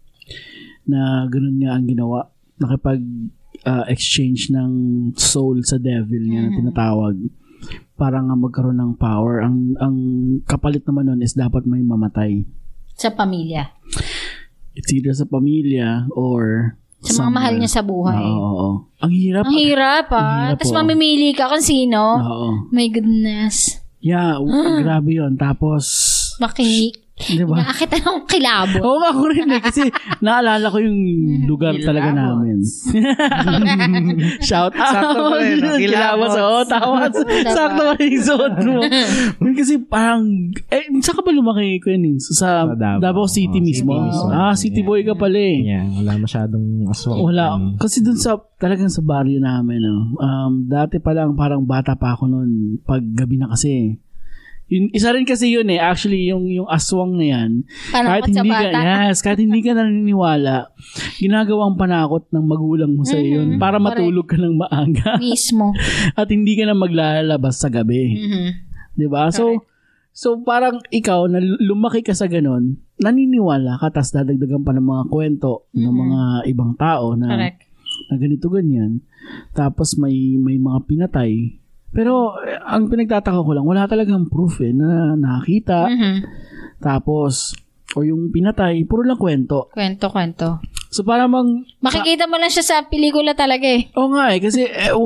na ganun nga ang ginawa. Nakipag uh, exchange ng soul sa devil nga mm-hmm. na tinatawag para nga magkaroon ng power. Ang ang kapalit naman nun is dapat may mamatay. Sa pamilya. It's either sa pamilya or sa mga mahal niya sa buhay. Oo, oo, oo. Ang hirap. Ang hirap ah. Tapos mamimili ka kung sino. Oo. My goodness. Yeah, grabe yun. Tapos Maki diba? Nakakita ng kilabot. Oo, ako rin eh. Kasi naalala ko yung lugar talaga namin. Shout out. Sakto pa rin. Kilabot. Oo, tama. Sakto pa rin yung suot mo. Kasi parang, eh, saan ka ba lumaki ko yun? Sa, sa Davao, Davao City oh, mismo. City mismo. Ah, city boy ka pala eh. Yeah, wala masyadong aswang. Wala. Kasi dun sa, talagang sa baryo namin, no? um, dati pa lang, parang bata pa ako noon. Pag gabi na kasi, yun, isa rin kasi yun eh. Actually, yung yung aswang na yan. Panakot sa bata. Ka, yes, kahit hindi ka naniniwala, ginagawang panakot ng magulang mo sa iyo mm-hmm. para matulog ka ng maaga. Mismo. At hindi ka na maglalabas sa gabi. Mm-hmm. Diba? So, so parang ikaw, na lumaki ka sa ganon, naniniwala ka, tas dadagdagan pa ng mga kwento mm-hmm. ng mga ibang tao na, na ganito ganyan. Tapos may may mga pinatay. Pero, ang pinagtataka ko lang, wala talagang proof eh, na nakakita. Mm-hmm. Tapos, o yung pinatay, puro lang kwento. Kwento, kwento. So, para mang... Makikita mo lang siya sa pelikula talaga eh. Oo nga eh, kasi, eh, oh,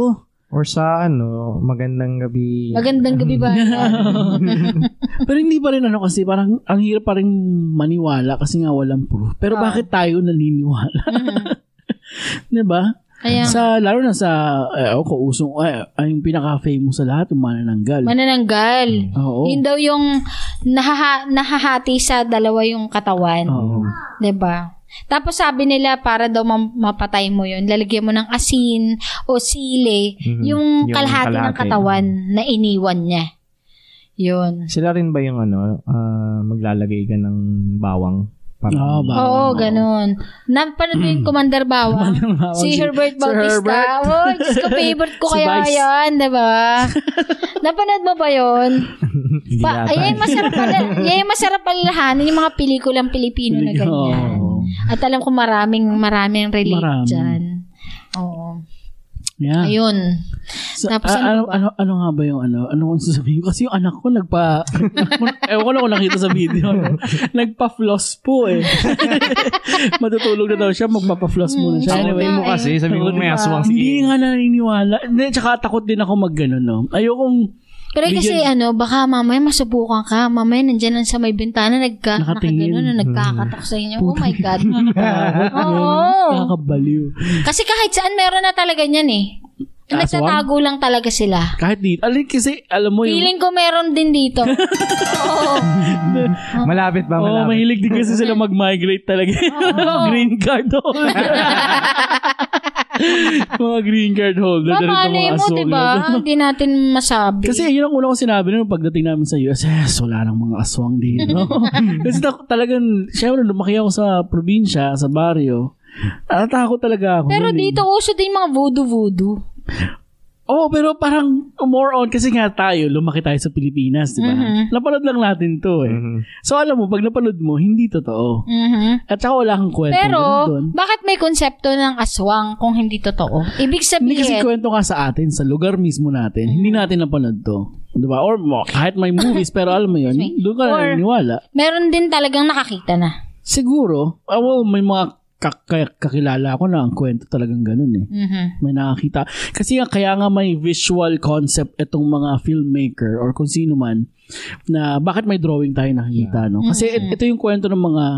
Or sa ano, magandang gabi. Magandang gabi ba? Pero hindi pa rin ano kasi parang ang hirap pa rin maniwala kasi nga walang proof. Pero Oh. bakit tayo naniniwala? Mhm. Diba? Kaya, Sa, lalo na sa, eh, ako, usong, ay, ay, yung pinaka-famous sa lahat, yung manananggal. manananggal. Oo. Yun daw yung nahaha, nahahati sa dalawa yung katawan. Oo. 'Di ba? Tapos sabi nila para daw mam- mapatay mo yun, lalagyan mo ng asin o sili, Mhm. yung, Yung kalahati ng kalahati. katawan na iniwan niya. Yun. Sila rin ba yung ano, ah, maglalagay ka ng bawang? Para, Oo, ba? Oo, ganun. Napanood mo yung Commander Bawang? Si Herbert Bautista. Herbert. Oh, Diyos ko, favorite ko Si kaya Vice. yan, diba? Napanood mo ba yun? Hindi Pa, yata. ayan, masarap pala, ayan, masarap palahanin yung mga pelikulang Pilipino na ganyan. Oo. At alam ko maraming, maraming relate Marami. dyan. Oo. Yeah. Ayun. So, Tapos a- ano ano, ba? ano, ano nga ba yung ano? Ano kung sasabihin ko? Kasi yung anak ko nagpa... ewan ko na kung nakita sa video. Nagpa-floss po eh. Matutulog na daw siya, magpapa-floss muna siya. Mm, Anyway, sabi mo kasi, sabi mo may aswang si hindi nga naniniwala. Hindi, tsaka takot din ako mag gano'n, no? Ayokong Pero kasi Bigyan- ano, baka mamaya masubukan ka. Mamaya nandyan lang sa may bintana, nagka, Nakatingin. nakagano na nagkakatak sa inyo. Oh my God. takot, Oo. nakakabaliw. Kasi kahit saan meron na talaga niyan eh. Aswang? Nagtatago lang talaga sila. Kahit dito. Alin kasi, alam mo yung... Feeling ko meron din dito. Oo. Malapit ba? Oo, Malapit. mahilig din kasi sila mag-migrate talaga. Green card holder. mga green card holder. na rin itong Mamalay mga mo, aswang diba? na to. Hindi natin masabi. Kasi yun ang una ko sinabi nung pagdating namin sa U S, yes, wala nang mga aswang dito. Kasi ta- talagang, syempre, lumaki ako sa probinsya, sa baryo. Natatakot talaga ako. Pero nun eh. dito, uso din mga voodoo-voodoo. Oo, oh, pero parang more on, kasi nga tayo, lumaki tayo sa Pilipinas, di ba? Mhm. Napanood lang natin to eh. Mhm. So alam mo, pag napanood mo, hindi totoo. Mhm. At saka wala kang kwento. Pero, ganun doon. bakit may konsepto ng aswang kung hindi totoo? Ibig Hindi kasi sabihin, kwento nga sa atin, sa lugar mismo natin, hindi natin napanood to. Di ba? Or mo, kahit may movies, pero alam mo yun, doon ka Or- naniniwala. meron din talagang nakakita na. Siguro, ah, well, may mga kak- kak- kakilala ko na ang kwento talagang ganun eh. Mhm. May nakakita. Kasi nga, kaya nga may visual concept itong mga filmmaker or kung sino man na bakit may drawing tayo nakikita, no? Kasi Mhm. ito yung kwento ng mga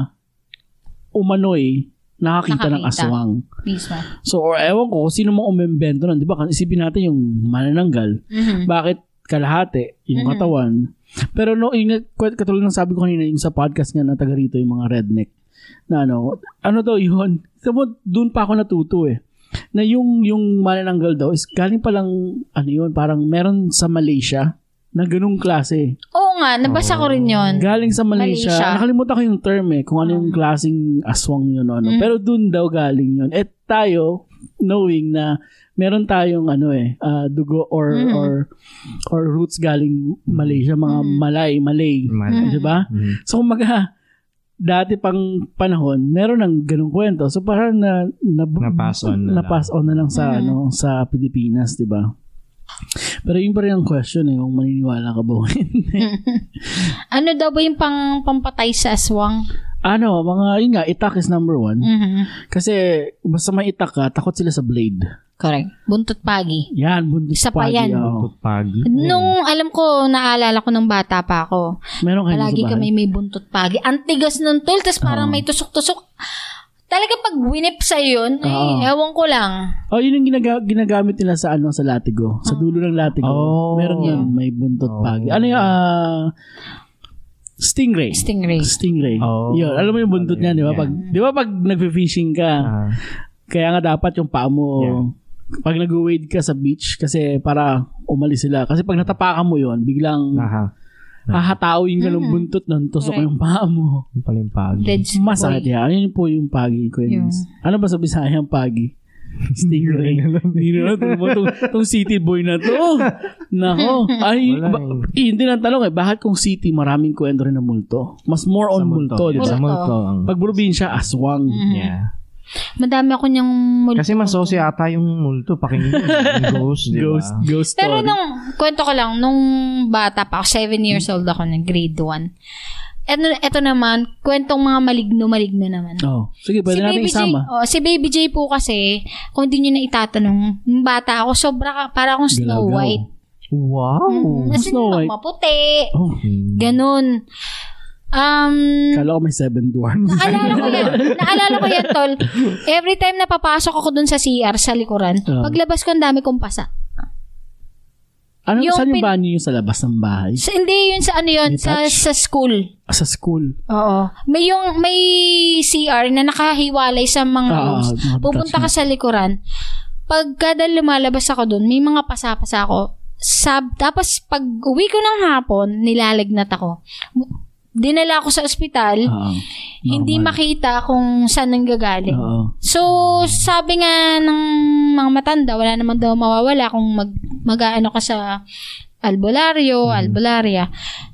umano'y nakakita, ng Nakakita. aswang. Mismo. So, or ewan ko, kung sino mang umimbento nun, di ba? Kasi isipin natin yung manananggal. Mhm. Bakit kalahati yung Mhm. katawan? Pero no, yung katulad ng sabi ko kanina, yung sa podcast nga na taga rito, yung mga redneck, na ano, ano daw yun? Sabi, doon pa ako natuto eh. Na yung, yung manananggal daw is galing palang, ano yun, parang meron sa Malaysia na ganung klase. Oo nga, nabasa ko rin yun. Galing sa Malaysia. Malaysia. Nakalimutan ko yung term eh, kung ano yung klaseng aswang yun. Ano. Mm. Pero doon daw galing yun. At tayo, knowing na meron tayong ano eh, ah, dugo or, Mhm. or or roots galing Malaysia, mga Mhm. Malay, Malay. Malay. Di ba? Mhm. So, kumaga, dati pang panahon, meron ng ganung kwento. So, parang na, na, Na-pass on na na-pass on na lang sa, Mhm. ano, sa Pilipinas, di ba? Pero yun pa rin ang question eh, kung maniniwala ka ba o hindi. Ano daw ba yung pang, pampatay sa aswang? Ano, mga, yun nga, itak is number one. Mhm. Kasi, basta may itak ka, takot sila sa blade. Correct. Buntot pagi. Yan, buntis Isa pa pagi, yan. oo. Buntot pagi. Nung alam ko, naalala ko nung bata pa ako. Meron kayo Palagi sa bahay? kami may buntot pagi. Ang tigas ng tol, tas parang Oo. may tusok-tusok. Talaga pag winip sa yun, ay, Oo. ewan ko lang. Oh, yun yung ginaga- ginagamit nila sa ano sa latigo. Sa dulo ng latigo. Oh. Meron yun, may buntot Oh. pagi. Ano yung ah, stingray. Stingray. Stingray. Oh. Yun, alam mo yung buntot niya, di ba? Pag, di ba pag nagfi-fishing ka, Ah. kaya nga dapat yung paa mo, Yeah. pag nag-wade ka sa beach, kasi para umalis sila. Kasi pag natapakan mo yun, biglang Aha. hahatawin ka ng Mm. buntot nun, tusok Correct. yung paa mo. Yung pala yung pagi. Dead skin Masakit boy. yan. Yun po yung pagi ko. Yun. Ano ba sa Bisaya ang pagi? Stingray. Hindi na lang. Itong, itong city boy na to. Nako. Ay, Wala ba, eh, hindi na tanong eh. Bakit kung city, maraming kwento rin ng multo? Mas more on Sa multo, di Sa ba? Multo. multo. ang- Pag probinsya, aswang. Mhm. Yeah. Madami ako niyang multo. Kasi masosyo ata yung multo. Pakinggan. Yung ghost, di ba? Ghost, ghost Pero story. nung, kwento ko lang, nung bata pa ako, seven years old ako, nung grade one, eto, eto naman, kwentong mga maligno-maligno naman. Oh. Sige, pwede natin Baby isama. J, oh, si Baby J po kasi, kung hindi nyo na itatanong, nung bata ako, sobra ka, para akong Snow Galaw-galaw. White. Wow. Mm, as in, Snow White. maputi. Oh. Ganon. Um, Kala ko may seven dwarfs. naalala ko yan. Naalala ko yan, tol. Every time na papasok ako dun sa C R, sa likuran, Uh. paglabas ko, ang dami kong pasa. Ano, Yung saan yung pin- banyo yung sa labas ng bahay? So, hindi yun sa ano yun, sa, Detached? sa school. Ah, sa school. Oo. May yung, may C R na nakahiwalay sa mga Ah, rooms. mga Pupunta ka sa likuran. Pag kada lumalabas ako dun, may mga pasa-pasa ako. Sab, tapos pag uwi ko ng hapon, nilalagnat ako. Dinala ako sa ospital, Ah, hindi normal. makita kung saan nanggagaling. Oo. So, sabi nga ng mga matanda, wala naman daw mawawala kung mag, mag-ano ka sa albularyo, Mm-hmm. albularia.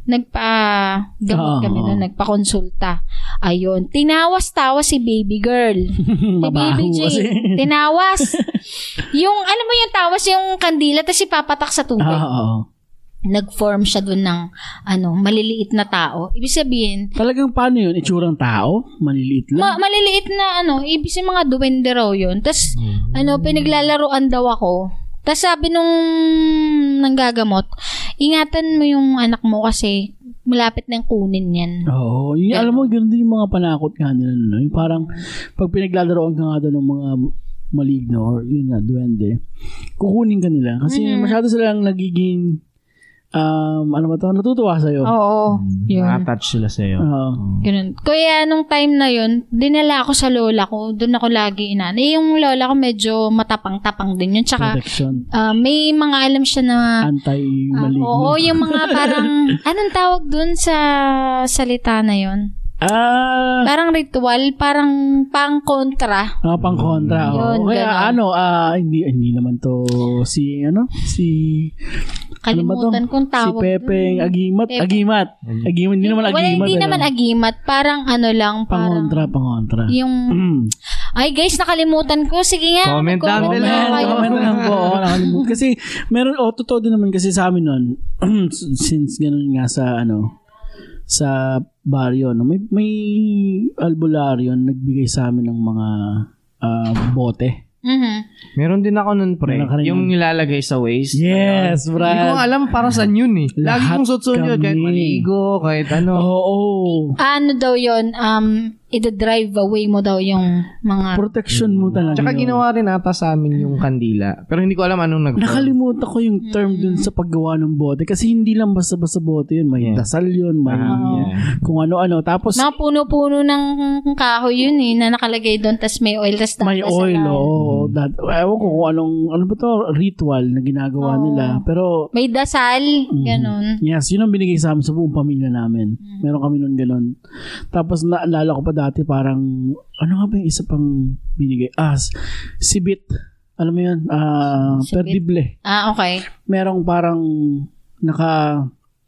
Nagpa-gamot Oo. kami doon, nagpa-konsulta. Ayun, tinawas-tawas si baby girl. Si Mabaho baby J. kasi. Tinawas. Yung, alam mo yung tawas, yung kandila, tapos ipapatak sa tubig. Ah, oo. Nag-form siya doon ng, ano, maliliit na tao. Ibig sabihin, Talagang paano yun? Itsurang tao? Maliliit lang? Ma- maliliit na ano, ibig sabihin mga duwende raw yun. Tapos, ano, pinaglalaroan daw ako. Tapos sabi nung nanggagamot, ingatan mo yung anak mo kasi malapit na yung kunin yan. Oo. Yun, alam mo, ganoon din yung mga panakot nga nila. No? Yung parang, pag pinaglalaroan ka nga doon ng mga maligno or yun nga, duwende, kukunin ka nila. Kasi Mhm. masyado silang nagiging, um, ano ba to? Natutuwa sa'yo. Oo, yun. Na-attach sila sa'yo. Oo. Ganun. Kaya nung time na yun, dinala ako sa lola ko. Doon ako lagi inan. Eh, yung lola ko medyo matapang-tapang din yun. Tsaka, Protection. ah, may mga alam siya na Ah, Anti-maligno. oo, yung mga parang, anong tawag dun sa salita na yun? Ah, Parang ritual, parang pang-kontra. mga pang-kontra. oo. Yun, Kaya ganon. ano, ah, hindi, hindi naman to si, ano, si, Kalimutan kong si tawag. Pepeng dun. Agimat. Pepe. Agimat. Agimat. Hindi naman Wala, Agimat. hindi ano. naman agimat. Parang ano lang, parang Pangontra, pangontra. yung, Mm. ay guys, nakalimutan ko. Sige nga. Comment down mag-comment below. na kayo. Comment na lang po. Oo, nakalimutan. Kasi, meron, oh, totoo din naman kasi sa amin nun, since ganun nga sa, ano, sa baryo, no, may, may albularyo nagbigay sa amin ng mga ah, bote. Mhm. Meron din ako nun, pre. Meron ka rin Yung yun. nilalagay sa waist. Yes, Ayun. Brad. Hindi ko alam para saan yun eh. Lagi Lahat kong suot-suot yun. Kahit kami. maligo, kahit ano. Oo. Ano daw yun, um, i-drive away mo daw yung mga... Protection mo talaga. Tsaka yun. ginawa rin ata sa amin yung kandila. Pero hindi ko alam anong nag Nakalimutan ko yung term dun sa paggawa ng bote. Kasi hindi lang basta-basta bote yun. May Yeah. dasal yun. May Ah, yeah. kung ano-ano. Tapos, Mga puno-puno ng kahoy yun eh, na nakalagay doon, tas may oil, tas may tapos oil. sa- Oo. That, ewan ko kung anong, ano ba to? Ritual na ginagawa Oo. nila. Pero, May dasal, ganun. yes, yun ang binigay sa amin sa buong pamilya namin. Meron kami nun ganun. Tapos naalala ko pa dati parang, ano nga ba yung isa pang binigay? Ah, s- sibit. Alam mo yun? Ah, Sibit? perdible. Ah, okay. Merong parang naka,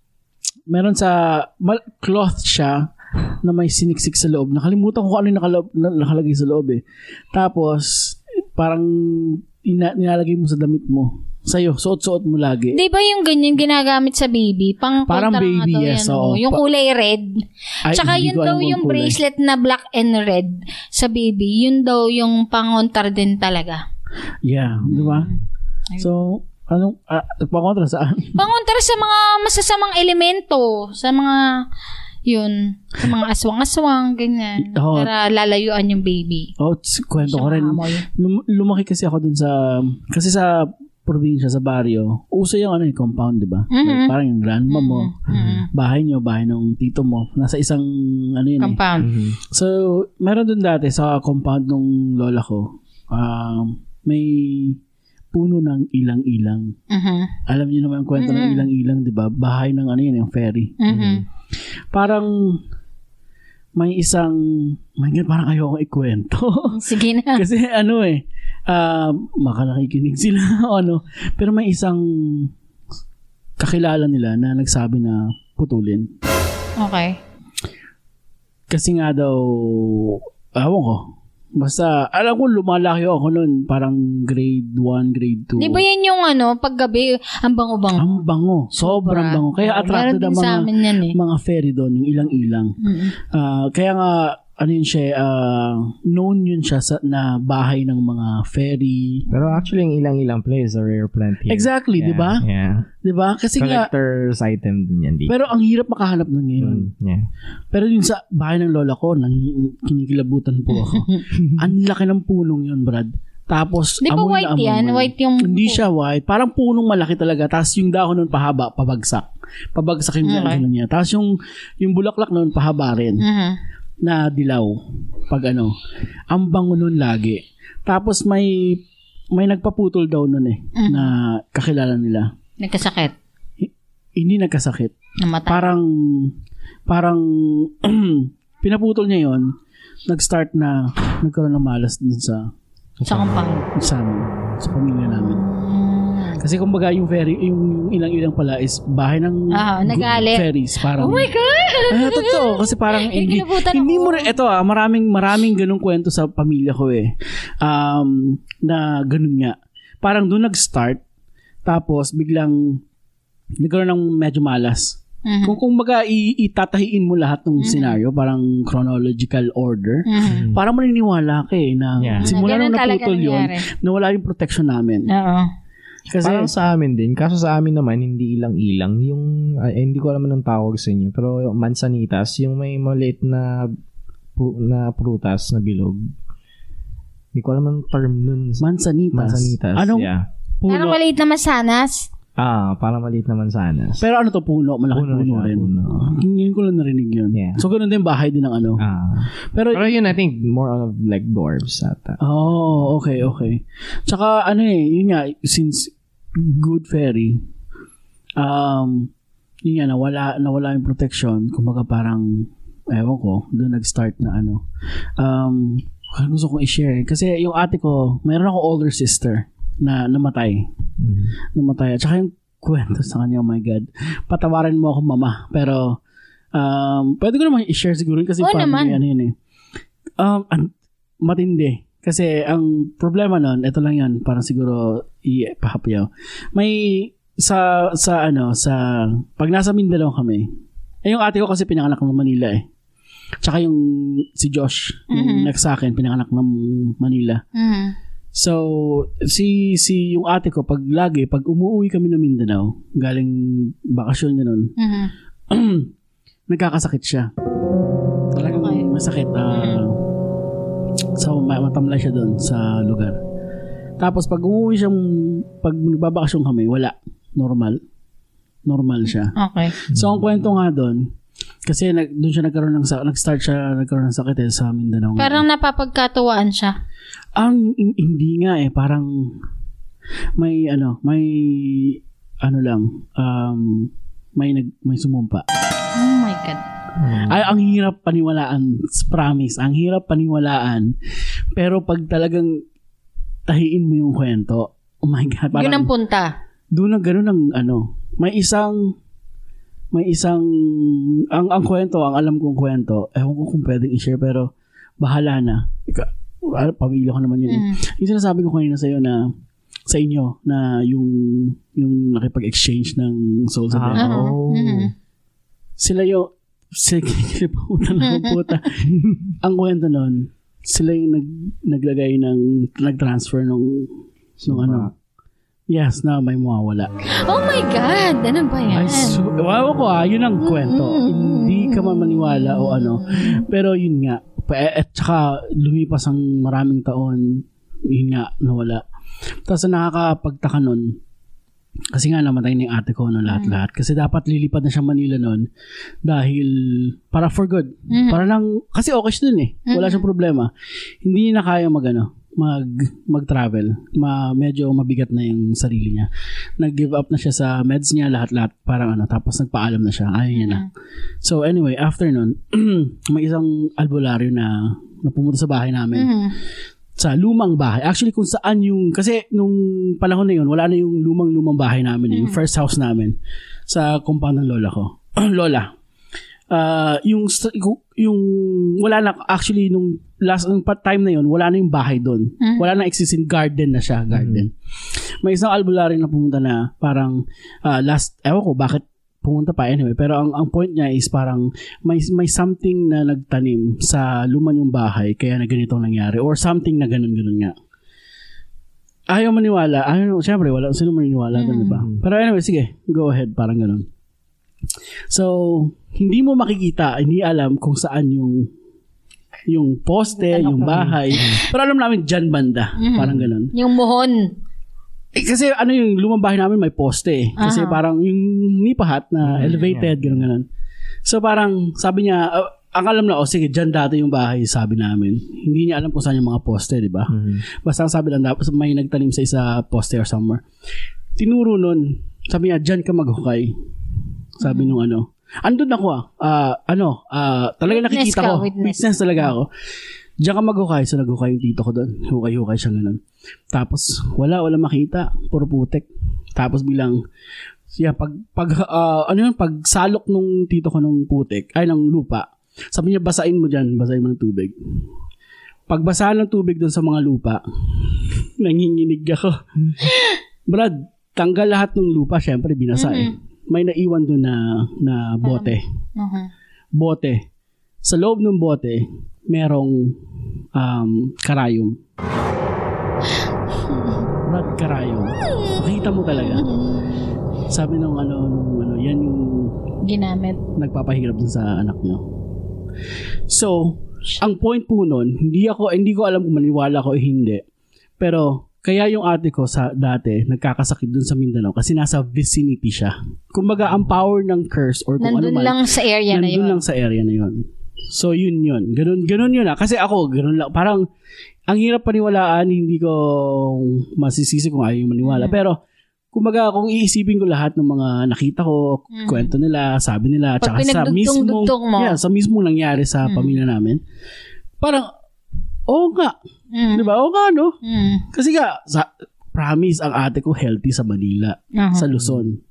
meron sa, mal- cloth siya na may siniksik sa loob. Nakalimutan ko kung ano yung nakaloob, na, nakalagay sa loob eh. Tapos, parang ina, nilalagay mo sa damit mo. Sa'yo, suot-suot mo lagi. Di ba yung ganyan ginagamit sa baby? Pang Parang kontra nga baby, daw yes, yan, oo. oh. Yung Pa- kulay red. Ay, Tsaka hindi yun ko alam daw kung yung kulay. bracelet na black and red sa baby. Yun daw yung pangontra din talaga. Yeah, di ba? So, anong, ah, nagpakontra saan? Pangontra sa mga masasamang elemento. Sa mga, yun, sa mga aswang-aswang, ganyan. Oo. Para lalayuan yung baby. Oh, ts- kwento ko rin. Amoy. Lum- lumaki kasi ako dun sa, kasi sa probinsya, sa baryo, uso yung ano yung compound, di ba? Mhm. Like, parang yung grandma mo, Mhm. bahay nyo, bahay ng tito mo, nasa isang, ano yun eh. Compound. Mhm. So, meron dun dati sa compound nung lola ko, um, may puno ng ilang-ilang. Mhm. Alam niyo naman yung kwento ng Mhm. ilang-ilang, di ba? Bahay ng ano yun, yung ferry. Mhm. Parang may isang, my God, parang ayoko ikwento. Sige na. Kasi ano eh, uh, maka nakikinig sila o ano. Pero may isang kakilala nila na nagsabi na putulin. Okay. Kasi nga daw, awan ko, Basta, alam ko, lumalaki ako noon, parang grade one, grade two. Di ba yan yung ano, paggabi, ang bango-bango? Ang bango. Sobrang bango. Kaya attracted ang mga, eh. mga fairy doon, yung ilang-ilang. Mm-hmm. Uh, kaya nga, ano yun siya, uh, known yun siya sa, na bahay ng mga fairy. Pero actually, yung ilang-ilang play is a rare plant here. Exactly, yeah, di ba? Yeah. Di ba? Kasi collector's nga, item din yan. Dito. Pero ang hirap makahanap nun ngayon. Mm, yeah. Pero yun sa bahay ng lola ko, nang kinikilabutan po ako. Ang laki ng punong yun, Brad. Tapos, di ba white na yan? White yung... Hindi siya white. Parang punong malaki talaga. Tapos yung dahon nun pahaba, pabagsak. Pabagsak yung okay. dahon niya. Tapos yung, yung bulaklak nun pahaba rin. Uh-huh. Na dilaw. Pag ano. Ang bango nun lagi. Tapos may may nagpaputol daw nun eh. Uh-huh. Na kakilala nila. Nagkasakit? H- hindi nagkasakit. Namatay? Parang parang pinaputol niya yon. Nag-start na nagkaroon ng malas dun sa sa kumpanya. Sa amin. Sa pamilya namin. Kasi kumbaga yung fairy, yung, yung ilang-ilang pala is bahay ng ah, nagalit. fairies. Parang, oh my God! Ah, totoo. Kasi parang hindi, hindi mo rin, eto ah, maraming, maraming ganung kwento sa pamilya ko eh. Um, na ganun nga. Parang doon nag-start, tapos biglang nagkaroon ng medyo malas. Mm-hmm. Kung kumbaga itatahiin mo lahat ng mm-hmm. scenario, parang chronological order, mm-hmm. parang maniniwala ka eh, na yeah. simula nung naputol yun, nawala yung protection namin. Oo. Kasi, parang sa amin din. Kaso sa amin naman, hindi ilang-ilang. Yung, eh, hindi ko alam anong tawag sa inyo. Pero yung mansanitas, yung may maliit na na prutas na bilog. Hindi ko alam ang term nun. Mansanitas? Mansanitas, anong yeah. Puno? Parang maliit na mansanas? Ah, parang maliit na mansanas. Pero ano to, puno? Malaki puno, puno rin. Puno. Ngayon ko lang narinig yun. Yeah. So, ganun din bahay din ng ano. Ah. Pero, pero yun, I think, more of like dwarves ata. Oh, okay, okay. Tsaka, ano eh, yun nga, since good fairy, um, yun nga, nawala, nawala yung protection, kumbaga parang, ewan ko, doon nag-start na ano. Um, gusto kong i-share. Kasi yung ate ko, mayroon akong older sister na namatay. Mm-hmm. Namatay. At saka yung kwento sa kanya, oh my God. Patawarin mo ako, mama. Pero, um, pwede ko naman i-share siguro kasi oh, family, ano yun eh. Um, an- matindi. Kasi, ang problema nun, ito lang yun, parang siguro, i-pahapyaw. May, sa, sa, ano, sa, pag nasa Mindanao kami, eh, yung ate ko kasi pinanganak ng Manila eh. Tsaka yung, si Josh, mm-hmm. yung next sa akin, pinanganak ng Manila. Mm-hmm. So, si si yung ate ko, pag lagi, pag umuwi kami ng Mindanao, galing bakasyon ganun, mm-hmm. nagkakasakit siya. Talagang okay. masakit. Uh, mm-hmm. So, matamlay siya doon sa lugar. Tapos, pag umuwi siyang, pag nagbabakasyon kami, wala. Normal. Normal siya. Okay. So, ang kwento nga doon, kasi nag, doon siya nagkaroon ng, nag-start siya nagkaroon ng sakit eh, sa Mindanao. Parang napapagkatuwaan siya. Ang hindi nga eh, parang may ano, may ano lang, um, may nag may sumumpa. Oh my God. Ay, ang hirap paniwalaan, promise, ang hirap paniwalaan. Pero pag talagang tahiin mo yung kwento, oh my God, parang, yun ang punta. Doon na gano'n ang ano, may isang may isang ang ang kwento, ang alam kong kwento, ewan ko kung pwedeng i-share pero bahala na. Ika, pamilya ko naman yun. Mm. Eh. Yung sinasabi ko kanina sa iyo na sa inyo na yung yung nakipag-exchange ng soul sa ah, devil. Oh. Mm-hmm. Sila yung sige, puta na puta. Ang kwento nun, sila yung nag, naglagay ng nag-transfer nung nung ano. Yes, na may mawawala. Oh my God! Ano ba yan? Ay, so, wow ko ah, yun ang kwento. Mm-hmm. Hindi ka man maniwala o ano. Pero yun nga, at saka lumipas ang maraming taon, yun nga, nawala. Tapos nakakapagtaka nun, kasi nga namatay na yung ate ko no, lahat-lahat. Kasi dapat lilipad na siya Manila nun dahil para for good. Mm-hmm. Para lang, kasi okay siya dun eh. Wala siyang problema. Hindi na kaya mag ano, mag mag-travel. Ma, medyo mabigat na yung sarili niya. Nag-give up na siya sa meds niya, lahat-lahat. Parang ano, tapos nagpaalam na siya. Ayaw niya na. So anyway, after nun, may isang albularyo na, na pumunta sa bahay namin. Mm-hmm. Sa lumang bahay. Actually, kung saan yung, kasi nung panahon na yun, wala na yung lumang-lumang bahay namin. Mm-hmm. Yung first house namin sa compound ng lola ko. Lola. uh, yung, yung, wala na, actually, nung last, nung time na yun, wala na yung bahay doon. Mm-hmm. Wala na existing garden na siya, garden. Mm-hmm. May isang albularyo na pumunta na, parang, uh, last, ewan ko, bakit pumunta pa anyway, pero ang ang point niya is parang may may something na nagtanim sa luman yung bahay kaya na ganito nangyari or something na ganun-ganun nga. Ayaw maniwala. Ayaw, syempre, wala sino maniniwala mm. doon, diba? Pero anyway, sige, go ahead, parang ganun. So, hindi mo makikita, hindi alam kung saan yung yung poste, yung bahay. Pero alam namin dyan banda, mm. parang ganun. Yung muhon. Eh, kasi ano yung lumang bahay namin may poste eh. Kasi uh-huh. parang yung nipahat na elevated, yeah. gano'n gano'n. So parang sabi niya, uh, ang alam na, oh sige, dyan dati yung bahay, sabi namin. Hindi niya alam kung saan yung mga poste, di ba? Mm-hmm. Basta ang sabi lang, may nagtanim sa isa poste or somewhere. Tinuro nun, sabi niya, dyan ka maghukay. Sabi mm-hmm. nung ano. Andun ako ah. Uh, ano, uh, talaga witness nakikita ka, ko. Witness. Witness talaga ako. Diyan ka maghukay. So, naghukay yung tito ko doon. Hukay-hukay siya ganun. Tapos, wala, wala makita. Puro putek. Tapos, bilang, yeah, pag, pag, uh, ano yun, pag salok nung tito ko nung putek, ay, ng lupa, sabi niya, basain mo dyan, basain mo ng tubig. Pag basahan ng tubig doon sa mga lupa, nanginginig ako. Brad, tanggal lahat ng lupa, syempre, binasa eh. Mm-hmm. May naiwan doon na, na bote. Uh-huh. Bote. Sa loob ng bote, merong um, karayom. Brad, karayom. Makita mo talaga. Sabi nung ano, nung ano, yan yung ginamit. Nagpapahirap dun sa anak niyo. So, ang point po nun, hindi ako, hindi ko alam kung maniwala ko o hindi. Pero, kaya yung ate ko sa dati, nagkakasakit dun sa Mindanao kasi nasa vicinity siya. Kumbaga, ang power ng curse or kung nandun ano man. Nandun lang sa area na yun. Nandun lang sa area na yun. So, yun yun. Ganun, ganun yun ah. Kasi ako, ganun lang. Parang, ang hirap paniwalaan, hindi ko masisisi kung ayaw maniwala. Mm. Pero, kumbaga, kung iisipin ko lahat ng mga nakita ko, mm. kwento nila, sabi nila, pag tsaka sa mismong, yeah, sa mismong nangyari sa mm. pamilya namin, parang, oo nga. Mm. Diba? Oo nga, no? Mm. Kasi nga, sa, promise, ang ate ko healthy sa Manila, uh-huh. sa Luzon.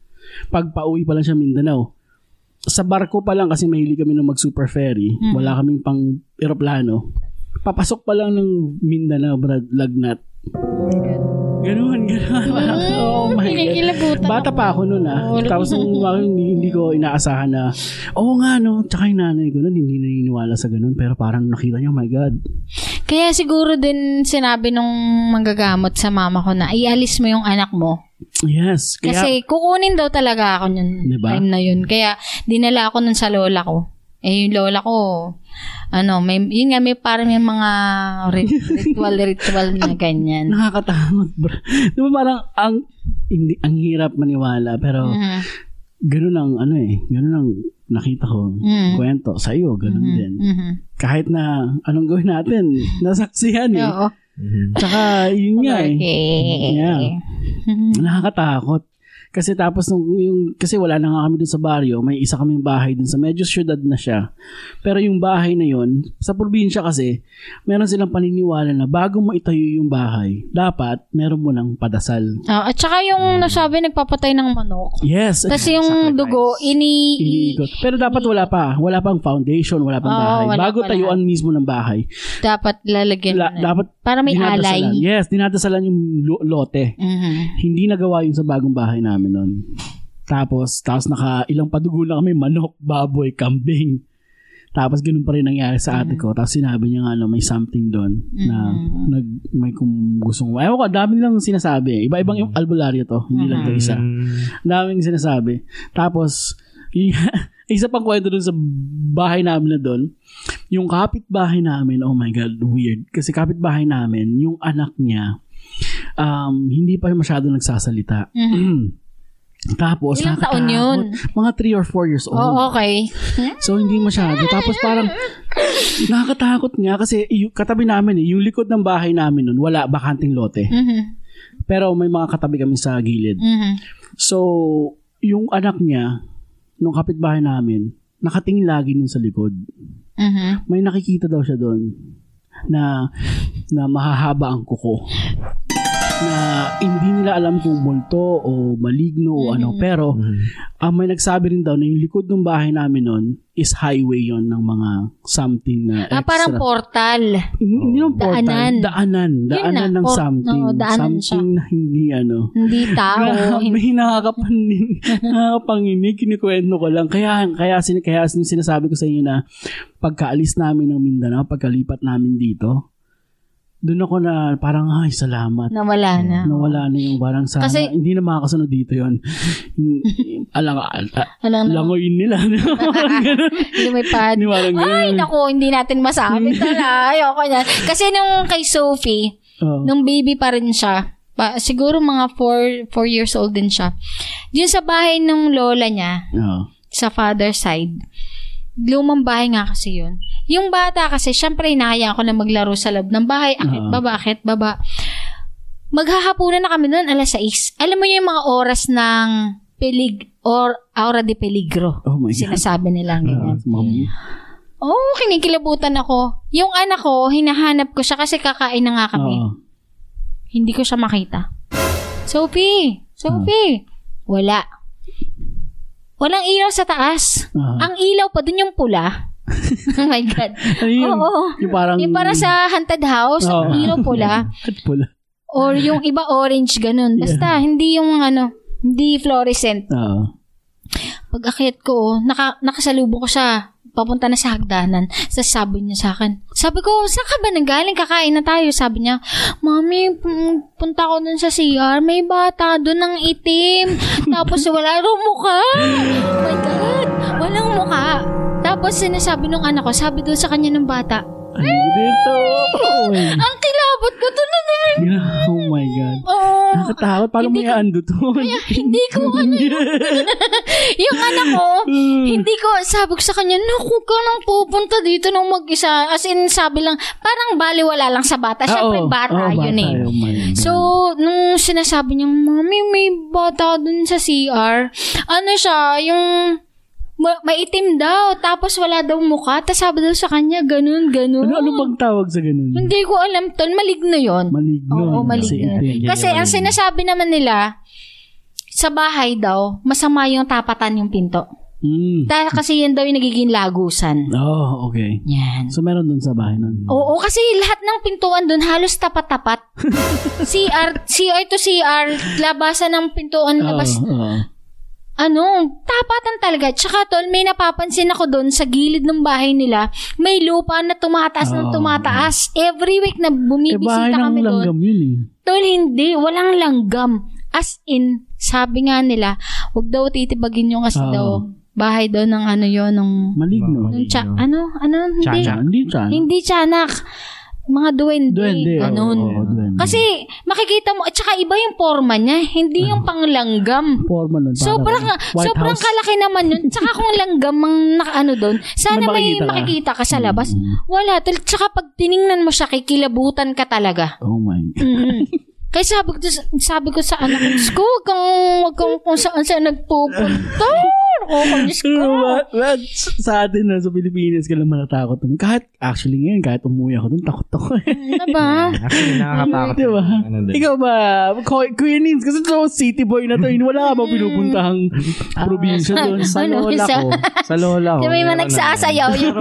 Pag pauwi pa lang siya Mindanao, sa barko pa lang kasi mahilig kami ng mag-super ferry, mm. wala kaming pang aeroplano, papasok pa lang ng Mindanao, Brad, lagnat. Oh my God. Ganon, ganon. Oh my God. Bata pa ako noon ah. Oh, tapos nung hindi, hindi ko inaasahan na, oo nga no, tsaka yung nanay ko noon, hindi naniniwala sa ganon, pero parang nakita niya, oh my God. Kaya siguro din sinabi nung manggagamot sa mama ko na, ialis mo yung anak mo. Yes. Kaya, kasi kukunin daw talaga ako yun, diba? Time na yun. Kaya dinala ako nun sa lola ko. Eh, yung lola ko, ano, may, yun nga, may parang may mga ritual-ritual na ganyan. Nakakatakot, bro. Diba parang, ang, hindi, ang hirap maniwala, pero, mm-hmm. ganun ang, ano eh, ganun ang nakita ko, mm-hmm. kwento, sa'yo, ganun mm-hmm. din. Mm-hmm. Kahit na, anong gawin natin, nasaksihan eh. Oo. Mm-hmm. Tsaka, yun nga eh. Okay. Yeah. Mm-hmm. Nakakatakot. Kasi tapos nung yung kasi wala na nga kami dun sa baryo, may isa kaming bahay dun sa medyo syudad na siya. Pero yung bahay na yon, sa probinsya kasi, meron silang paniniwala na bago mo itayo yung bahay, dapat meron mo ng padasal. Ah, at saka yung nasabi nagpapatay ng manok. Yes. Kasi yung dugo ini iniikot. Pero dapat wala pa, wala pang foundation, wala pang oh, bahay. Wala bago tayuan mismo ng bahay. Dapat lalagyan La, na. Dapat para may alay. Yes, dinadasalan yung lote. Mm-hmm. Hindi nagawa yun sa bagong bahay namin. Nun. Tapos, tapos naka ilang padugo na kami, manok, baboy, kambing. Tapos ganun pa rin nangyari sa ate ko. Tapos sinabi niya nga, ano, may something doon na nag, may kung gustong, ayaw ko, dami lang sinasabi. Iba-ibang yung albularyo to, hindi lang ito isa. Daming sinasabi. Tapos, y- isa pang kwento doon sa bahay namin na doon, yung kapitbahay namin, oh my God, weird. Kasi kapitbahay namin, yung anak niya, um, hindi pa masyado nagsasalita. Mm-hmm. Tapos, ilang taon yun? Mga three or four years old. Oh, okay. So, hindi masyado. Tapos parang, nakakatakot nga kasi yung katabi namin eh, yung likod ng bahay namin nun, wala, bakanting lote. Mm-hmm. Pero may mga katabi kami sa gilid. Mm-hmm. So, yung anak niya, nung kapitbahay namin, nakatingin lagi nun sa likod. Mm-hmm. May nakikita daw siya doon na, na mahahaba ang kuko. Na hindi nila alam kung multo o maligno o ano, pero mm-hmm. ah, may nagsabi rin daw na yung likod ng bahay namin noon is highway yon ng mga something na extra. Ah, parang portal. Hindi yung portal. Daanan. Daanan. Daanan na, ng port- something. no, daanan something siya. na hindi ano. Hindi tao. May nakakapanin, nakakapanginig. Kinikwento ko lang. Kaya, kaya, sin, kaya sin, sinasabi ko sa inyo na pagkaalis namin ng Mindanao, pagkalipat namin dito, doon ako na parang, ay, salamat. Nawala na. Nawala na yung parang sana. Kasi, hindi na makakasunod dito yun. Alang, alang langoyin nila. Lumipad. Ay, naku, hindi natin masabi. Tala, ayoko yan. Kasi nung kay Sophie, oh. nung baby pa rin siya, pa, siguro mga four, four years old din siya. Yun sa bahay ng lola niya, oh. sa father side, lumang bahay nga kasi yun. Yung bata kasi, syempre, hinahayaan ko na maglaro sa loob ng bahay. Akit, uh-huh. baba, akit, baba. Maghahapunan na kami noon, alas sais. Alam mo yung mga oras ng pelig or aura de peligro. Oh my God. Sinasabi nila ganyan. Uh, oh, kinikilabutan ako. Yung anak ko, hinahanap ko siya kasi kakain na nga kami. Uh-huh. Hindi ko siya makita. Sophie! Sophie! Uh-huh. Wala. Walang ilaw sa taas. Uh-huh. Ang ilaw pa dun yung pula. Oh my God. Ano yun? Oo. Yung parang... Yung para sa haunted house, oh. ang ilaw pula. pula. Or yung iba orange, ganun. Basta, yeah. hindi yung ano, hindi fluorescent. Oo. Pag akyat ko, naka, nakasalubong ko siya. Papunta na sa hagdanan. Sasabi niya sa akin. Sabi ko, saan ka ba nanggaling? Kakain na tayo. Sabi niya, Mami, punta ko dun sa C R. May bata dun ng itim. Tapos wala rin mukha. Oh my God. Walang mukha. Tapos sinasabi nung anak ko, sabi doon sa kanya ng bata, ay, dito. Oh, ang kilabot ko doon na naman. Oh my God. Oh, nakakatakot. Paano mo iando to? Kaya, hindi ko ano yung anak ko, hindi ko, sabi ko sa kanya, naku ka nang pupunta dito nung mag-isa. As in, sabi lang, parang baliwala lang sa bata. Siyempre, oh, bata, oh, yun bata, eh. Oh so, nung sinasabi niya, Mami, may bata dun sa C R. Ano siya, yung... Ma- maitim daw, tapos wala daw mukha, tapos sabi daw sa kanya, ganun, ganun. Ano, ano bang tawag sa ganun? Hindi ko alam, tol, maligno yun. Maligno. Oo, maligno. Kasi, kasi ang sinasabi naman nila, sa bahay daw, masama yung tapatan yung pinto. Mm. Dahil kasi yan daw yung nagiging lagusan. Oh, okay. Yan. So, meron dun sa bahay nun? Oo, kasi lahat ng pintuan dun, halos tapat-tapat. C R, C R to C R, labasan ng pintuan, labas. Oo, oh, oh. Ano, tapatan talaga. Tsaka tol, may napapansin ako doon sa gilid ng bahay nila, may lupa na tumataas oh, ng tumataas. Every week na bumibisita eh, kami doon. Langgam yun eh. Tol, hindi. Walang langgam. As in, sabi nga nila, wag daw titibagin yung kasi oh. daw. Bahay daw ng ano yun, ng... Maligno. Ng tsa, ano, ano, hindi. Tiyanak. Hindi tiyanak. Hindi tiyanak. Mga duwende. Duwende. Ganun. Oh, oh, duwende. Kasi, makikita mo, at saka iba yung forma niya. Hindi yung panglanggam. Forma nun. Sobrang, sobrang kalaki naman yun. Tsaka kung langgam ang nakaano doon, sana may makikita, makikita ka sa labas. Mm-hmm. Wala. Tsaka pag tiningnan mo siya, kikilabutan ka talaga. Oh my God. Mm-hmm. Kaya sabi ko, sabi ko sa anak ko, wag kang, wag kang kung saan saan nagpupunta. Oh, well, sa atin na sa Pilipinas ka lang matatakot. Kahit, actually ngayon, kahit umuwi ako doon, takot ako. Ano ba? Actually, nakakatakot. Diba? Ano ikaw ba? Kuya Nins, kasi so city boy na to, wala ka ba pinupuntahang ah, probinsya doon? Sa lola ko. Sa lola ko. May mga nagsasayaw yun.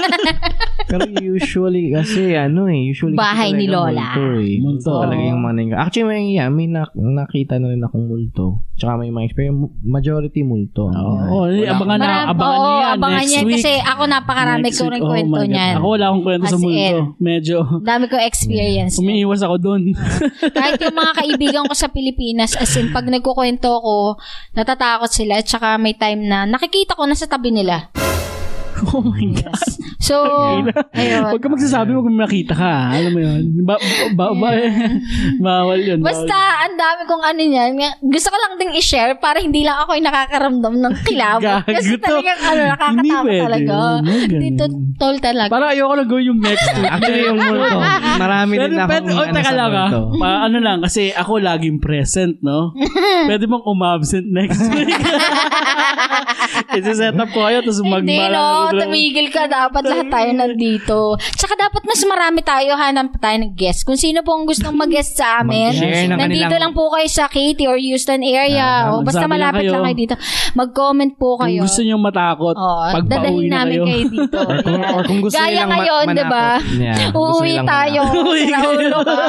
Pero usually, kasi ano eh, usually bahay ni Lola. Multo eh. Multo. Talaga yung mga nang... Actually, may, yeah, may na, nakita na rin akong multo. Tsaka may mga experience, majority multo. Oo. Oh, abangan na, abangan niya yan. Abangan next niya week. Kasi ako napakarami ko rin kwento niyan. Ako wala akong kwento sa multo. Medyo. Dami ko experience. Umiiwas ako doon. Kahit yung mga kaibigan ko sa Pilipinas, as in, pag nagkukwento ko, natatakot sila. At saka may time na nakikita ko na sa tabi nila. Oh my God. Yes. So, ayun. Huwag ka magsasabi, huwag makita ka. Alam mo yun. Ba, ba, ba, bawal yun. Basta, ang dami kong ano yan. Gusto ko lang ding i-share para hindi lang ako yung nakakaramdam ng kilabot. Kasi talagang ano, nakakatakot talaga. Hindi to, tol talaga. Para ayoko na go yung next week. Actually, yung multo. Marami din ako. Pwede, oh, taka lang ah. Pa, ano lang, kasi ako laging present, no? Pwede bang umabsent next week? Isi-set up ko kayo, tapos magmalang tumigil ka. Dapat lahat tayo nandito. Tsaka dapat mas marami tayo. Hanap tayo ng guest. Kung sino po ang gustong mag-guest sa amin, nandito lang po kayo sa Katy or Houston area. Uh, o basta malapit lang, lang kayo dito. Mag-comment po kayo. Kung gusto nyo matakot, oh, pagpauwi na namin kayo. kayo dito. or, kung, or kung gusto Gaya nilang ngayon, ma- diba? Yeah, uuwi tayo. Sa ulo ka.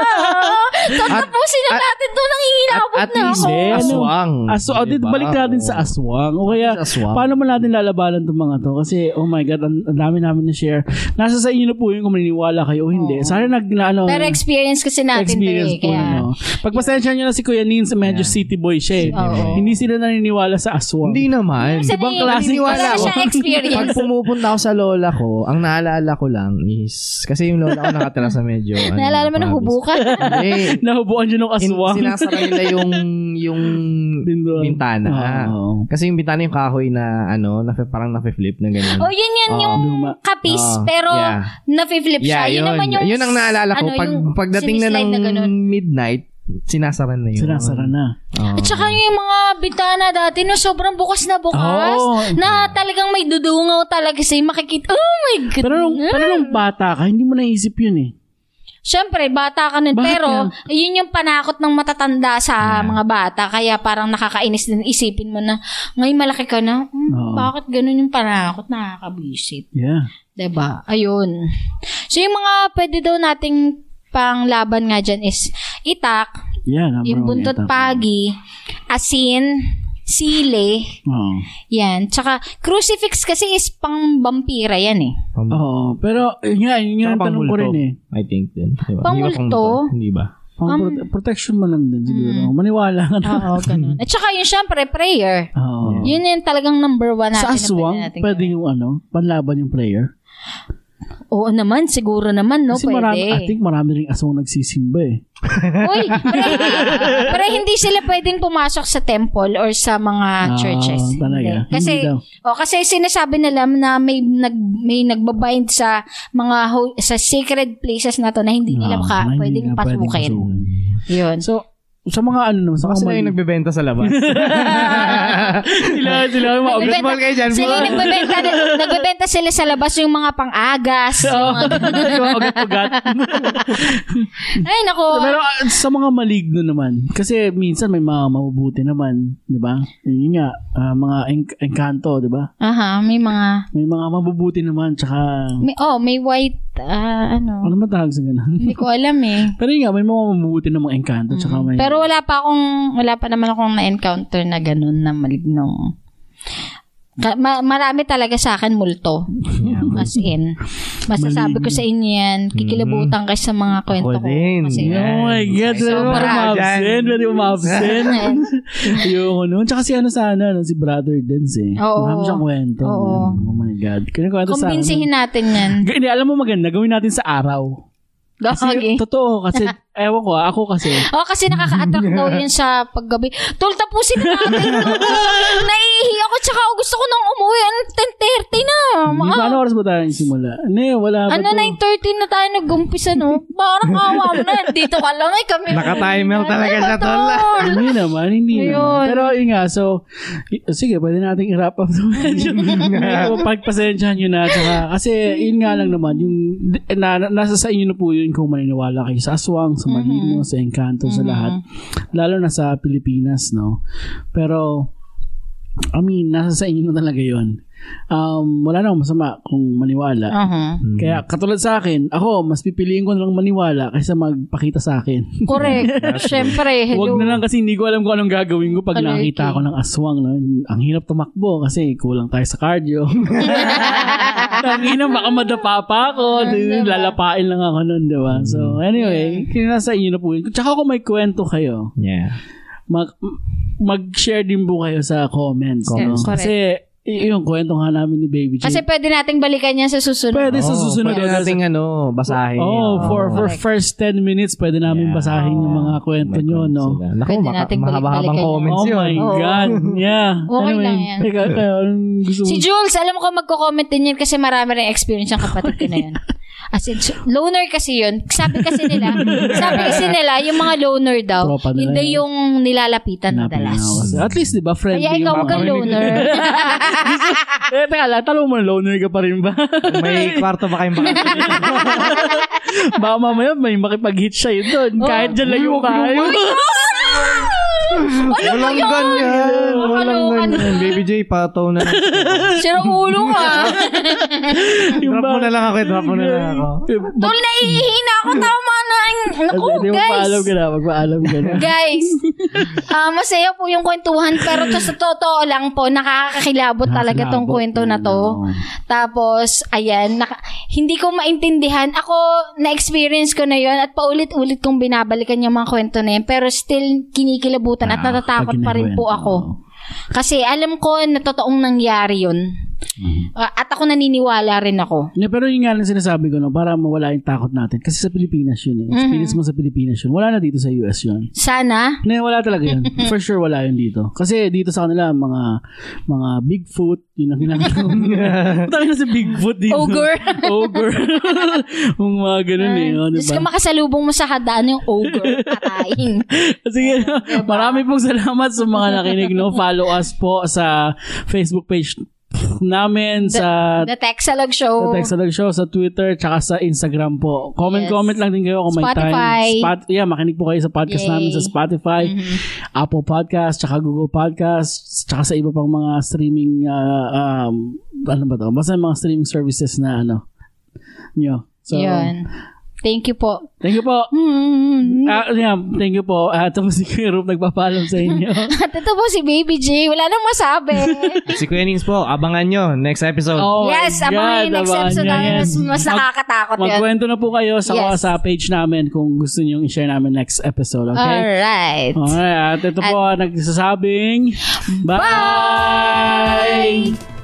So, tapusin na natin doon ang hinabot at na least, ako. eh, aswang. Aswang. Diba? Balik natin sa aswang. O kaya, aswang. Paano mo natin lalabanan itong mga to? Kasi, oh my God, ang, ang dami namin na-share. Nasa sa inyo na po yun kung maniniwala kayo o hindi. Oh. Sana nag, na, ano, pero experience kasi natin experience to eh. Kaya... No? Pagpasensya nyo na si Kuya Nins, medyo yeah. city boy siya eh. Oh. Hindi sila naniniwala sa aswang. Hindi naman. Ibang klase wala siyang experience. Pag pumupunta ako sa lola ko, ang naalala ko lang is, kasi yung lola ko nakatira sa medyo. Naalala mo na hubukan? Hindi. Nahubukan dyan ng aswang. In, sinasara nila yung, yung bintana. Oh. Kasi yung bintana yung kahoy na, ano, na, parang nafe-flip na ganyan. Oh, yun yan, oh. yung kapis, oh. pero yeah. nafe-flip siya. Yeah, yun, yun naman yung... Yun ang naalala ko. Ano, pag, pagdating na ng na midnight, sinasara na yun. Sinasara na. Oh. At saka yung mga bintana dati, no, sobrang bukas na bukas. Oh, na talagang may dudungaw talaga sa'yo. Makikita, oh my God. Pero nung, pero nung bata ka, hindi mo naisip yun eh. Siyempre, bata ka nun. Bakit pero, yan? Yun yung panakot ng matatanda sa yeah. mga bata. Kaya parang nakakainis din. Isipin mo na, ngayon malaki ka na, hmm, oh. bakit ganun yung panakot? Nakakabisit. Yeah. Diba? Ayun. So, yung mga pwede daw nating panglaban nga dyan is itak, yeah, yung buntot itak. Pagi, asin, sili, oh. yan. Tsaka, crucifix kasi is pang vampira yan eh. Oo, oh, pero yun nga, yun nga ang tanong ko rin eh. I think din. Diba? Pangmulto? Hindi ba? Pang um, protection mo lang din siguro. Mm. Maniwala ka na. Oo, ganun. At saka yung syempre, prayer. Oh. Yun yung talagang number one natin. Sa aswang, pwede, pwede yung ano, panlaban yung prayer? Oo naman, siguro naman, no? Kasi pwede. Marami, I think marami rin aswang nagsisimba eh. Uy, pero, pero hindi sila pwedeng pumasok sa temple or sa mga uh, churches. Talaga? Hindi. Kasi, oh, kasi sinasabi nila na may, nag, may nagbabind sa mga ho- sa sacred places na to na hindi nila maka, uh, pwedeng pasukin. Yun. So, sa mga ano naman. Sa mga sila yung nagbebenta sa labas. sila, sila yung mga nagbebenta, kayo dyan. Sila yung nagbebenta, nagbebenta sila sa labas yung mga pang-agas. Oo, yung ugat-ugat. Ay, naku. Pero uh, sa mga maligno naman, kasi minsan may mga mabubuti naman, di ba? Yun nga, uh, mga en- engkanto, di ba? Aha, may mga... May mga mabubuti naman, tsaka... May, oh, may white, uh, ano... Ano ba tawag sa ganun? Hindi ko alam eh. Pero yun nga, may mga mabubuti na mga engkanto, mm-hmm. tsaka may... Pero wala pa akong, wala pa naman akong na-encounter na ganun na malignong. Ma- marami talaga sa akin multo. Yeah, as in. Masasabi ko sa inyo yan, kikilabutan kayo sa mga kwento ko. Kasi, oh my God, pwede mo ma-absent, pwede mo ma-absent. Yung ano, tsaka si ano sana, no, si Brother Dance eh. Oo. Marami siyang kwento. Oo. Oh my God. Kumbinsihin natin yan. Hindi, alam mo maganda, gawin natin sa araw. Kasi, okay. Totoo, kasi, ewan ko, ako kasi. Oo, oh, kasi nakaka-attract daw yun sa paggabi. Tol, tapusin na natin. Naiihi ako, tsaka gusto ko nang umuwi. Ano, ten thirty na. Hindi, paano oras ba tayo simula? Ne, wala ba ano, to? nine thirty na tayo nag-umpisa, no? Parang awa mo na. Dito ka lang, eh, kami. Naka-timer talaga siya, Tol. Hindi naman, hindi Ayun. naman. Pero yun nga, so, y- sige, pwede natin i-wrap up. Medyo, pagpasensyahan nyo na. Tsaka, kasi, yun nga lang naman, yung, na, nasa sa inyo na po yun kung maniniwala kayo sa aswang, sa maligno, mm-hmm. sa engkanto, mm-hmm. sa lahat. Lalo na sa Pilipinas, no? Pero, I mean, nasa sa inyo na talaga yun. Um, wala na akong masama kung maniwala. Uh-huh. Kaya, katulad sa akin, ako, mas pipiliin ko na lang maniwala kaysa magpakita sa akin. Correct. Siyempre. Huwag na lang kasi hindi ko alam kung anong gagawin ko pag Correct. nakita ako ng aswang. No? Ang hirap tumakbo kasi kulang tayo sa cardio. Ang ina, baka madapa pa ako. Lalapain lang ako nun, di ba? So, anyway, yeah. Nasa inyo na po yun. Tsaka kung may kwento kayo, yeah. mag, mag-share din po kayo sa comments. Yes, no? Kasi, yung kwento nga namin ni Baby J. Kasi pwede nating balikan yan sa susunod. Pwede sa susunod. Pwede nating ano, basahin. Oh, for, for first ten minutes, pwede namin yeah. basahin yung mga kwento nyo, no? Naku, maka- mahaba-habang comments oh yun. Oh my God. Yeah. Okay anyway, lang yan. Ika, gusto si Jules, alam ko magko-comment din yan kasi marami rin experience ang kapatid ko na yan. As in, so- loner kasi yun. Sabi kasi nila, sabi kasi nila, yung mga loner daw, Tropa nila hindi yun. yung nilalapitan Hanapin madalas. na ako kasi. At least, di ba, friendly Kaya ikaw yung huwag kang mga- loner. Eh, teka lang, tanong mo, loner ka pa rin ba? May kwarto ba kayong baka? Baka mamaya may makipag-hit siya yun doon. Kahit dyan lang yung tayo. Walang ganyan. Walang ganyan. Baby J, pataw na. Sira ulo ka. Drop mo na lang ako. Drop mo na lang ako. Tol, naihihina ako. Tama na. Naku, Hindi, guys. magpaalam ka na, magpaalam ka na. Guys, ah masaya po yung kwentuhan pero to, sa totoo lang po, nakakakilabot talaga tong Nakakilabot kwento na yun, to. oo. Tapos, ayan, naka, hindi ko maintindihan. Ako, na-experience ko na yon at paulit-ulit kong binabalikan yung mga kwento na yun. Pero still, kinikilabutan at Ah, natatakot pag pa rin po kinikwento, ako. oo. Kasi alam ko na totoong nangyari yun. Mhm. Ah, at ako naniniwala rin ako. Yeah, pero yung nga lang sinasabi ko, no, para mawala yung takot natin. Kasi sa Pilipinas yun eh. Experience mo sa Pilipinas yun. Wala na dito sa U S yun. Sana. Ne, wala talaga yun. For sure, wala yun dito. Kasi dito sa kanila, mga mga Bigfoot, yun ang ginagawa. Tayo na si Bigfoot dito. Ogre. Ogre. Yung mga ganun eh. Oh, Diyos ka diba? makasalubong mo sa hadaan yung ogre. Patayin. Sige, marami pong salamat sa mga nakinig. No? Follow us po sa Facebook page namin, sa The Texalog Show. sa Texalog Show, sa Twitter, tsaka sa Instagram po. Comment-comment Yes. lang din kayo kung may Spotify. time. Spot, yeah, makinig po kayo sa podcast Yay. namin sa Spotify, Apple Podcast, tsaka Google Podcast, tsaka sa iba pang mga streaming, uh, um, ano ba to? Basta mga streaming services na ano, nyo. So, Yun. Thank you po. thank you po. Hmm. Ah, yeah, thank you po. Ah, ito po si Kuya Rup nagpapaalam sa inyo. At ito po si Baby J. Wala nang masabi. Si Kuya Nings po, abangan nyo. Next episode. Oh yes, my abangan God, yung next abangan episode nyo namin. yan. Mas, mas Mag- nakakatakot yun. Magkwento na po kayo sa, Yes. sa page namin kung gusto nyo i-share namin next episode. Okay? Alright. Alright. At ito po, nagsasabing, bye! Bye!